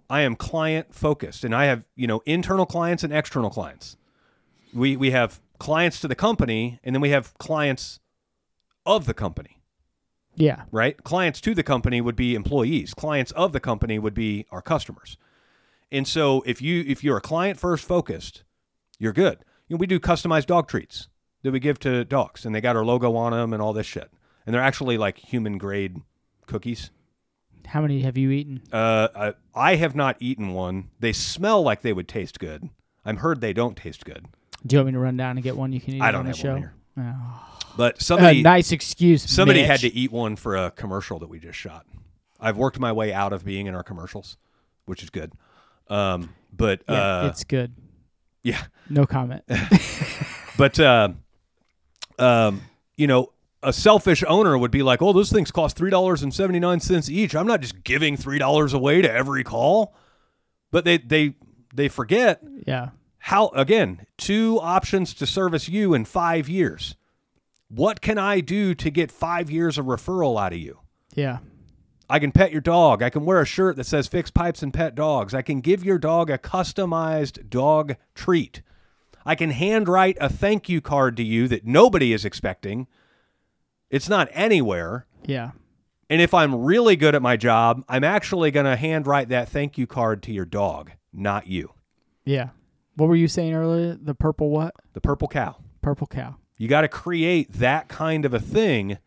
I am client focused, and I have, you know, internal clients and external clients. We we have clients to the company, and then we have clients of the company, Yeah. right? Clients to the company would be employees. Clients of the company would be our customers. And so if you if you're a client first focused, you're good. You know, we do customized dog treats that we give to dogs, and they got our logo on them and all this shit. And they're actually like human grade cookies. How many have you eaten? Uh, I, I have not eaten one. They smell like they would taste good. I'm heard they don't taste good. Do you want me to run down and get one you can eat I don't on the have show? one here. Oh. But somebody, A nice excuse. somebody Mitch. had to eat one for a commercial that we just shot. I've worked my way out of being in our commercials, which is good. Um, but Yeah, uh, it's good. yeah, No comment. but uh, um, you know. A selfish owner would be like, oh, those things cost three dollars and seventy-nine cents each. I'm not just giving three dollars away to every call. But they, they, they forget Yeah. how, again, two options to service you in five years. What can I do to get five years of referral out of you? Yeah. I can pet your dog. I can wear a shirt that says Fix Pipes and Pet Dogs. I can give your dog a customized dog treat. I can handwrite a thank you card to you that nobody is expecting. It's not anywhere. Yeah. And if I'm really good at my job, I'm actually going to handwrite that thank you card to your dog, not you. Yeah. What were you saying earlier? The purple what? The purple cow. Purple cow. You got to create that kind of a thing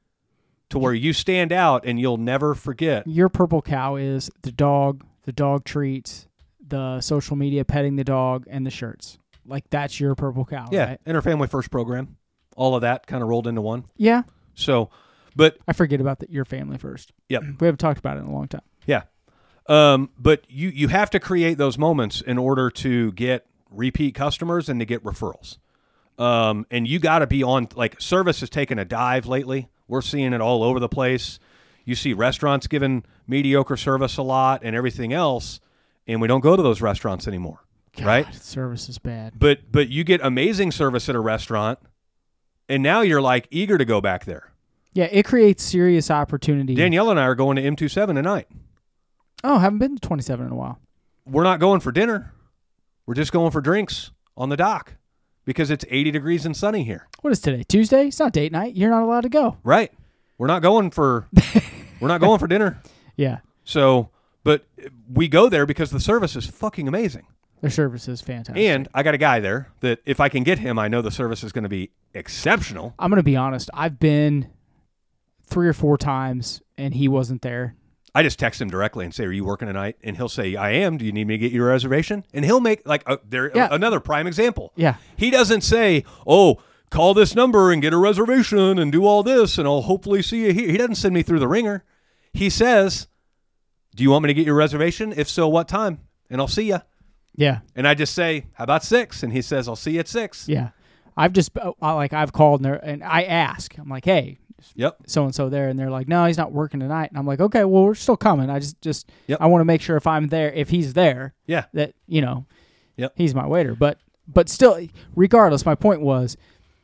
to where you stand out and you'll never forget. Your purple cow is the dog, the dog treats, the social media petting the dog, and the shirts. Like, that's your purple cow, Yeah, right? and our family first program. All of that kind of rolled into one. Yeah. So, but I forget about the, your family first. Yep. We haven't talked about it in a long time. yeah. Um, but you, you have to create those moments in order to get repeat customers and to get referrals. Um, and you got to be on, like, service has taken a dive lately. We're seeing it all over the place. You see restaurants giving mediocre service a lot and everything else, and we don't go to those restaurants anymore, God, right? Service is bad. But but you get amazing service at a restaurant, and now you're, like, eager to go back there. Yeah, it creates serious opportunity. Danielle and I are going to M twenty-seven tonight. Oh, haven't been to twenty-seven in a while. We're not going for dinner. We're just going for drinks on the dock because it's eighty degrees and sunny here. What is today? Tuesday? It's not date night. You're not allowed to go. Right. We're not going for we're not going for dinner. Yeah. So, but we go there because the service is fucking amazing. Their service is fantastic. And I got a guy there that if I can get him, I know the service is going to be exceptional. I'm going to be honest. I've been three or four times, and he wasn't there. I just text him directly and say, "Are you working tonight?" And he'll say, "I am. Do you need me to get you a reservation?" And he'll make like a, there Yeah. another prime example. Yeah. He doesn't say, "Oh, call this number and get a reservation and do all this, and I'll hopefully see you here." He doesn't send me through the ringer. He says, "Do you want me to get your reservation? If so, what time? And I'll see you." Yeah. And I just say, "How about six?" And he says, "I'll see you at six." Yeah. I've just, I, like, I've called and, they're- and I ask. I'm like, hey, Yep. so-and-so there. And they're like, no, he's not working tonight. And I'm like, okay, well, we're still coming. I just, just Yep. I want to make sure if I'm there, if he's there, Yeah. that, you know, Yep. he's my waiter. But, but still, regardless, my point was,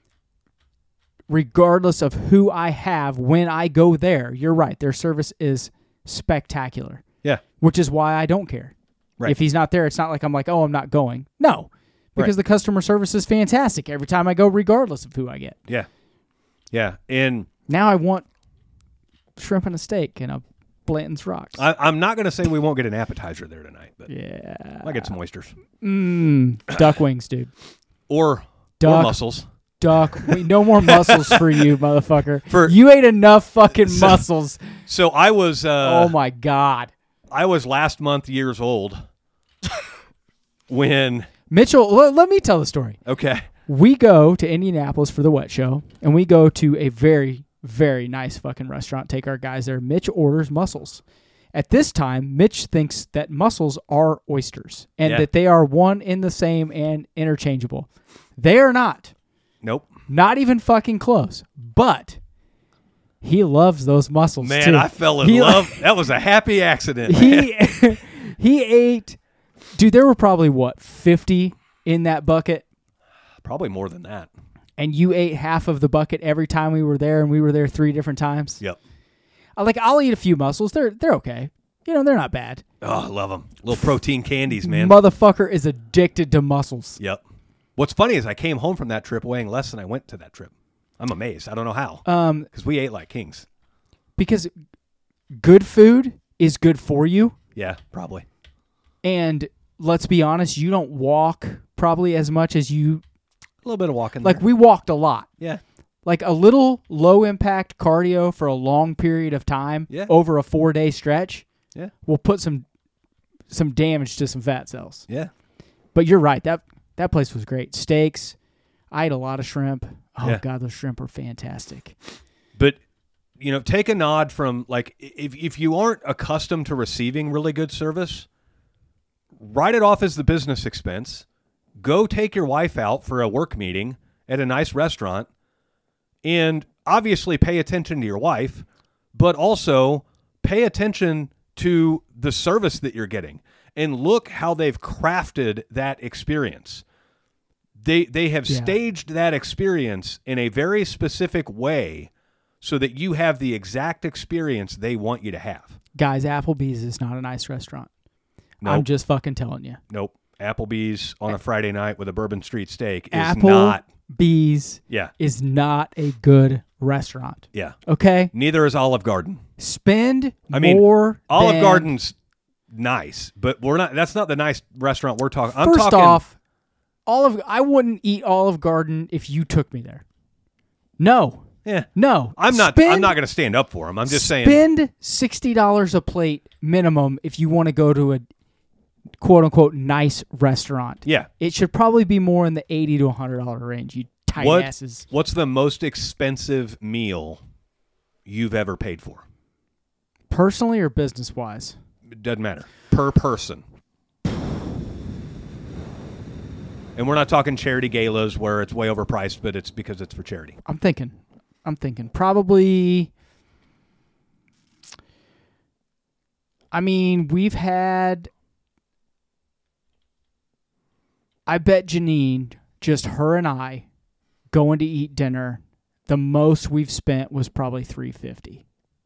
regardless of who I have when I go there, you're right. Their service is spectacular, Yeah. which is why I don't care. Right. If he's not there, it's not like I'm like, oh, I'm not going. No, because Right. the customer service is fantastic every time I go, regardless of who I get. Yeah. Yeah. And Now I want shrimp and a steak and a Blanton's Rocks. I, I'm not going to say we won't get an appetizer there tonight, but yeah. I get some oysters Mmm. Duck wings, dude. or, or Duck. mussels. Duck. wing- No more mussels for you, motherfucker. For- you ate enough fucking So- mussels. So I was, uh, Oh my God. I was last month years old when, Mitchell, l- let me tell the story. okay. We go to Indianapolis for the Wet Show, and we go to a very, very nice fucking restaurant. Take our guys there. Mitch orders mussels. At this time, Mitch thinks that mussels are oysters and Yeah. that they are one in the same and interchangeable. They are not. Nope. Not even fucking close. But he loves those mussels Man, too. I fell in He- love. That was a happy accident. man. He he ate. Dude, there were probably what fifty in that bucket, Probably more than that. and you ate half of the bucket every time we were there, and we were there three different times. Yep. I like I'll eat a few mussels. They're they're okay. You know, they're not bad. Oh, I love them. Little protein candies, man. Motherfucker is addicted to mussels. Yep. What's funny is I came home from that trip weighing less than I went to that trip. I'm amazed. I don't know how. Um, Because we ate like kings. Because good food is good for you. Yeah, probably. And let's be honest, you don't walk probably as much as you... A little bit of walking Like, there. we walked a lot. Yeah. Like, a little low-impact cardio for a long period of time Yeah. over a four-day stretch Yeah. will put some some damage to some fat cells. Yeah. But you're right. That that place was great. Steaks. I ate a lot of shrimp. Oh, Yeah. God, those shrimp are fantastic. But, you know, take a nod from, like, if if you aren't accustomed to receiving really good service, write it off as the business expense. Go take your wife out for a work meeting at a nice restaurant and obviously pay attention to your wife, but also pay attention to the service that you're getting and look how they've crafted that experience. They they have Yeah. staged that experience in a very specific way so that you have the exact experience they want you to have. Guys, Applebee's is not a nice restaurant. Nope. I'm just fucking telling you. Nope. Applebee's on a Friday night with a Bourbon Street steak is not. Applebee's Yeah. is not a good restaurant. Yeah. Okay? Neither is Olive Garden. Spend I mean, more Olive than- Garden's nice, but we're not. That's not the nice restaurant we're talking. I'm First talking. off, Olive. I wouldn't eat Olive Garden if you took me there. No, yeah. no. I'm not. Spend, I'm not going to stand up for them. I'm just saying. Spend sixty dollars a plate minimum if you want to go to a quote unquote nice restaurant. Yeah. It should probably be more in the eighty to a hundred dollar range. You tight What, asses. What's the most expensive meal you've ever paid for? Personally or business wise? It doesn't matter. Per person. And we're not talking charity galas where it's way overpriced, but it's because it's for charity. I'm thinking. I'm thinking probably. I mean, we've had. I bet Janine, just her and I, going to eat dinner, the most we've spent was probably three fifty.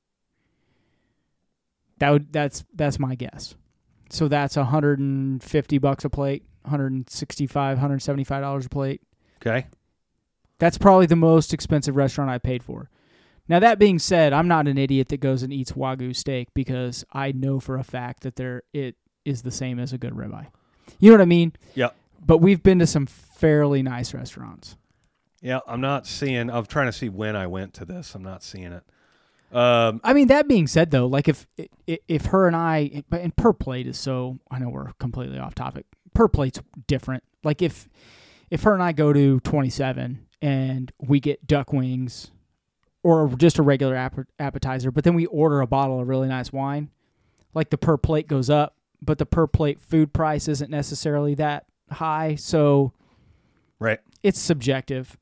That would that's that's my guess. So that's one hundred fifty bucks a plate, one hundred sixty-five, one hundred seventy-five dollars a plate. Okay. That's probably the most expensive restaurant I paid for. Now, that being said, I'm not an idiot that goes and eats Wagyu steak because I know for a fact that there it is the same as a good ribeye. You know what I mean? Yeah. But we've been to some fairly nice restaurants. Yeah, I'm not seeing. I'm trying to see when I went to this. I'm not seeing it. Um, I mean, that being said, though, like if if her and I, and per plate is so, I know we're completely off topic. Per plate's different. Like if if her and I go to twenty-seven and we get duck wings or just a regular app- appetizer, but then we order a bottle of really nice wine, like the per plate goes up, but the per plate food price isn't necessarily that high. So right. it's subjective.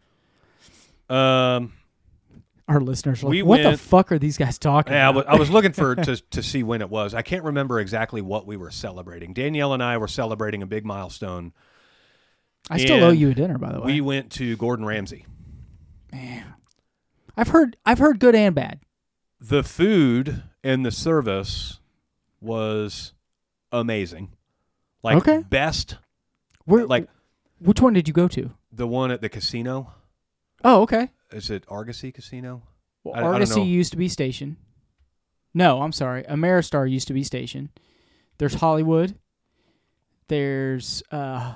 Um. Our listeners are like, We what the went- fuck are these guys talking Yeah, I about? was, I was looking for to to see when it was. I can't remember exactly what we were celebrating. Danielle and I were celebrating a big milestone. I still owe and you a dinner, by the way. We went to Gordon Ramsay. Man, I've heard I've heard good and bad. The food and the service was amazing. Like Okay. best, Where, like which one did you go to? the one at the casino. Oh, okay. Is it Argosy Casino? Well, I- I don't Argosy know. used to be Station. No, I'm sorry. Ameristar used to be Station. There's Hollywood. There's uh,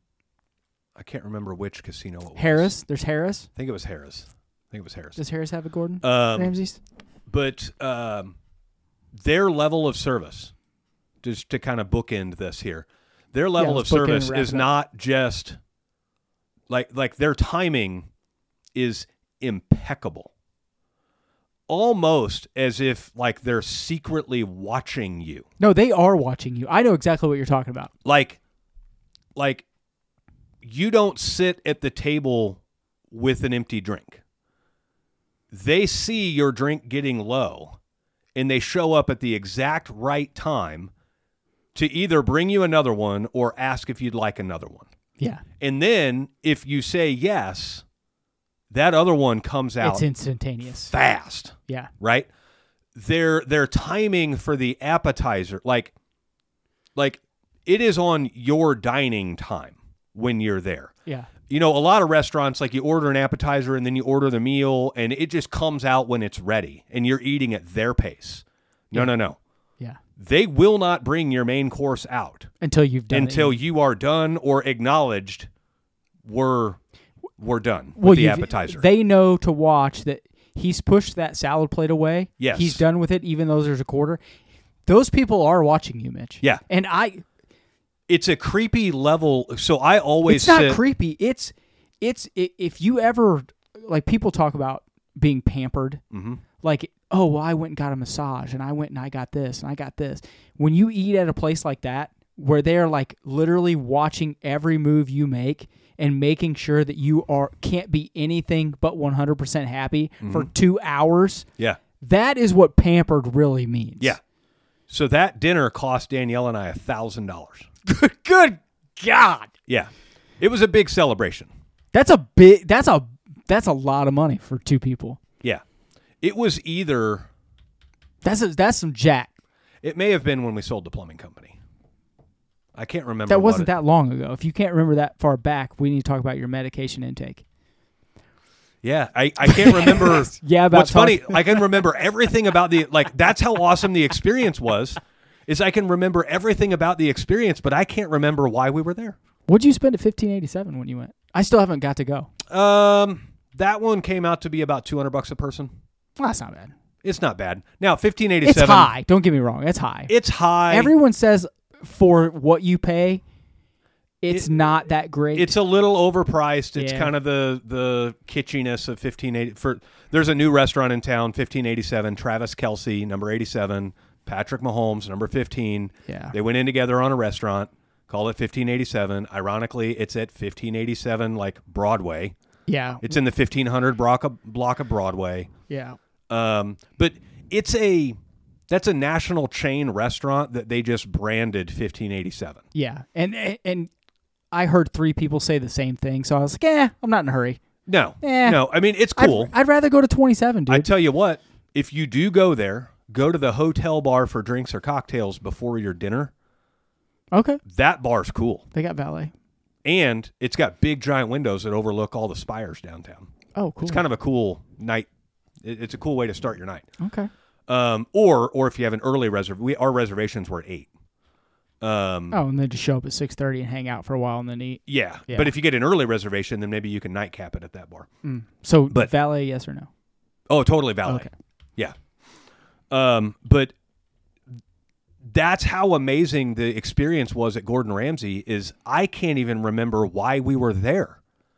I can't remember which casino it was. Harris. There's Harris. I think it was Harris. I think it was Harris. Does Harris have a Gordon Um, Ramsay's? But um, their level of service, just to kind of bookend this here, their level let's of bookend and service wrap is it up. not just like like their timing is impeccable. Almost as if like they're secretly watching you. No, they are watching you. I know exactly what you're talking about. Like like you don't sit at the table with an empty drink. They see your drink getting low and they show up at the exact right time to either bring you another one or ask if you'd like another one. Yeah. And then if you say yes, that other one comes out It's instantaneous. fast, Yeah. right? their their timing for the appetizer, like like it is on your dining time when you're there. Yeah. You know, a lot of restaurants, like you order an appetizer and then you order the meal and it just comes out when it's ready and you're eating at their pace. No, Yeah. no, no. Yeah. They will not bring your main course out Until you've done until it. you are done or acknowledged we're we're done with Well, the you've- appetizer. They know to watch that he's pushed that salad plate away. Yes. He's done with it, even though there's a quarter. Those people are watching you, Mitch. Yeah. And I, It's a creepy level. So I always it's not sit- creepy. It's, it's, i if you ever, like people talk about being pampered, Mhm. like, oh, well, I went and got a massage and I went and I got this and I got this. When you eat at a place like that, where they're like literally watching every move you make and making sure that you are can't be anything but one hundred percent happy for two hours, Yeah. that is what pampered really means. Yeah. So that dinner cost Danielle and I a thousand dollars. Good, good God. Yeah. It was a big celebration. That's a big, that's a, that's a lot of money for two people. Yeah. It was either, That's a, that's some jack. it may have been when we sold the plumbing company. I can't remember. That what wasn't it- that long ago. If you can't remember that far back, we need to talk about your medication intake. Yeah. I, I can't remember. Yeah, about What's funny, talking- I can remember everything about the, like, that's how awesome the experience was, is I can remember everything about the experience, but I can't remember why we were there. What'd you spend at fifteen eighty-seven when you went? I still haven't got to go. Um, that one came out to be about two hundred bucks a person. Well, that's not bad. It's not bad. Now, fifteen It's eighty-seven. high. Don't get me wrong. It's high. It's high. Everyone says for what you pay, it's It- not that great. It's a little overpriced. It's Yeah. kind of the the kitschiness of fifteen eighty. For there's a new restaurant in town, fifteen eighty-seven. Travis Kelce, number eighty-seven. Patrick Mahomes, number fifteen. Yeah. They went in together on a restaurant. Call it fifteen eighty-seven. Ironically, it's at fifteen eighty-seven, like Broadway. yeah. It's in the fifteen hundred block of, block of Broadway. Yeah. Um, but it's a that's a national chain restaurant that they just branded fifteen eighty-seven. Yeah. And and I heard three people say the same thing, so I was like, eh, I'm not in a hurry. No, Eh. no. I mean, it's I'd- cool. I'd, rather go to twenty-seven, dude. I tell you what, if you do go there, go to the hotel bar for drinks or cocktails before your dinner. okay. That bar's cool. They got valet. And it's got big giant windows that overlook all the spires downtown. Oh, cool. It's kind of a cool night. it- It's a cool way to start your night. Okay. Um, or or if you have an early reserv, we our reservations were at eight. Um, Oh, and then just show up at six thirty and hang out for a while and then eat. yeah. Yeah. But if you get an early reservation, then maybe you can nightcap it at that bar. Mm. So But- valet, yes or no? Oh, totally valet. Okay. Yeah. Um, but that's how amazing the experience was at Gordon Ramsay is I can't even remember why we were there.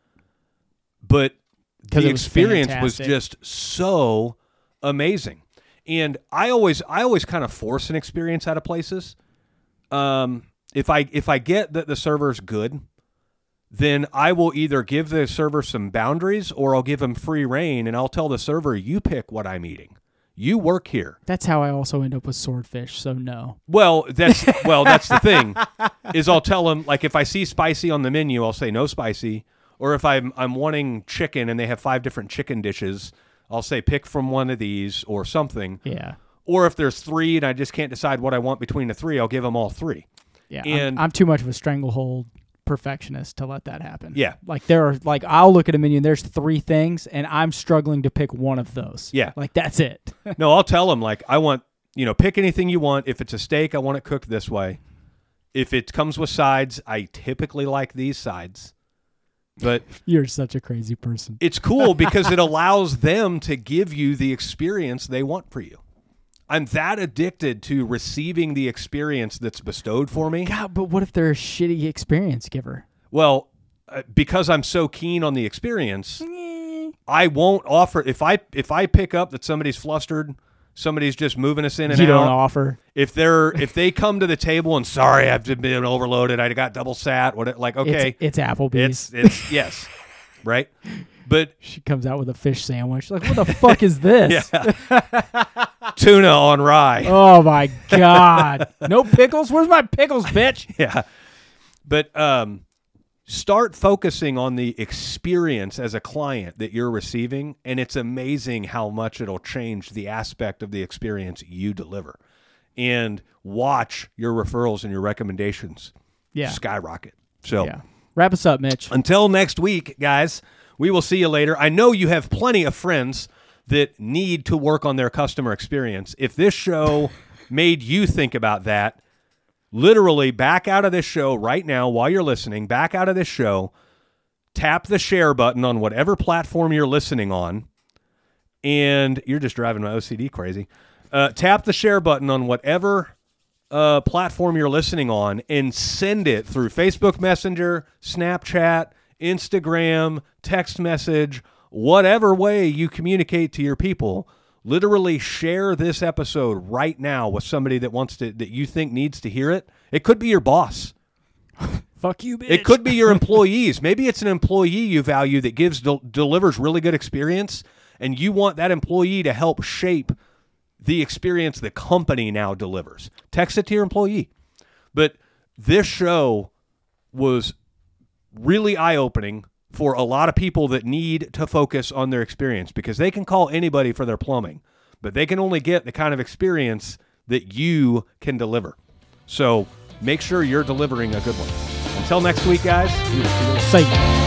But 'Cause the it was experience was fantastic. just so amazing. And I always I always kind of force an experience out of places. Um, if I if I get that the server's good, then I will either give the server some boundaries or I'll give him free reign and I'll tell the server, you pick what I'm eating. You work here. That's how I also end up with swordfish, so no. Well, that's well, that's the thing. Is I'll tell them, like, if I see spicy on the menu, I'll say no spicy. Or if I'm I'm wanting chicken and they have five different chicken dishes, I'll say pick from one of these or something. Yeah. Or if there's three and I just can't decide what I want between the three, I'll give them all three. Yeah. And- I'm, I'm too much of a stranglehold perfectionist to let that happen. Yeah. Like there are like I'll look at a menu and there's three things and I'm struggling to pick one of those. Yeah. Like that's it. No, I'll tell them, like, I want, you know, pick anything you want. If it's a steak, I want it cooked this way. If it comes with sides, I typically like these sides. But You're such a crazy person. it's cool because it allows them to give you the experience they want for you. I'm that addicted to receiving the experience that's bestowed for me. God, but what if they're a shitty experience giver? Well, uh, because I'm so keen on the experience, I won't offer if I if I pick up that somebody's flustered, somebody's just moving us in and You out. don't offer. If they're if they come to the table and sorry, I've been overloaded, I got double sat, what like okay, It's, it's Applebee's. it's it's yes, right, but She comes out with a fish sandwich. Like, what the fuck is this? yeah, tuna on rye, Oh my God. No pickles? Where's my pickles, bitch? yeah, but um, start focusing on the experience as a client that you're receiving, and it's amazing how much it'll change the aspect of the experience you deliver. And watch your referrals and your recommendations Yeah. skyrocket. So Yeah. Wrap us up, Mitch. until next week, guys, we will see you later. I know you have plenty of friends that need to work on their customer experience. If this show made you think about that, literally back out of this show right now while you're listening, back out of this show, tap the share button on whatever platform you're listening on, and you're just driving my O C D crazy. Uh, tap the share button on whatever uh, platform you're listening on and send it through Facebook Messenger, Snapchat, Instagram, text message, whatever way you communicate to your people. Literally share this episode right now with somebody that wants to, that you think needs to hear it. It could be your boss. Fuck you, bitch. It could be your employees. Maybe it's an employee you value that gives del- delivers really good experience, and you want that employee to help shape the experience the company now delivers. Text it to your employee. But this show was really eye-opening for a lot of people that need to focus on their experience, because they can call anybody for their plumbing, but they can only get the kind of experience that you can deliver. So make sure you're delivering a good one. Until next week, guys, we will see you later. Say.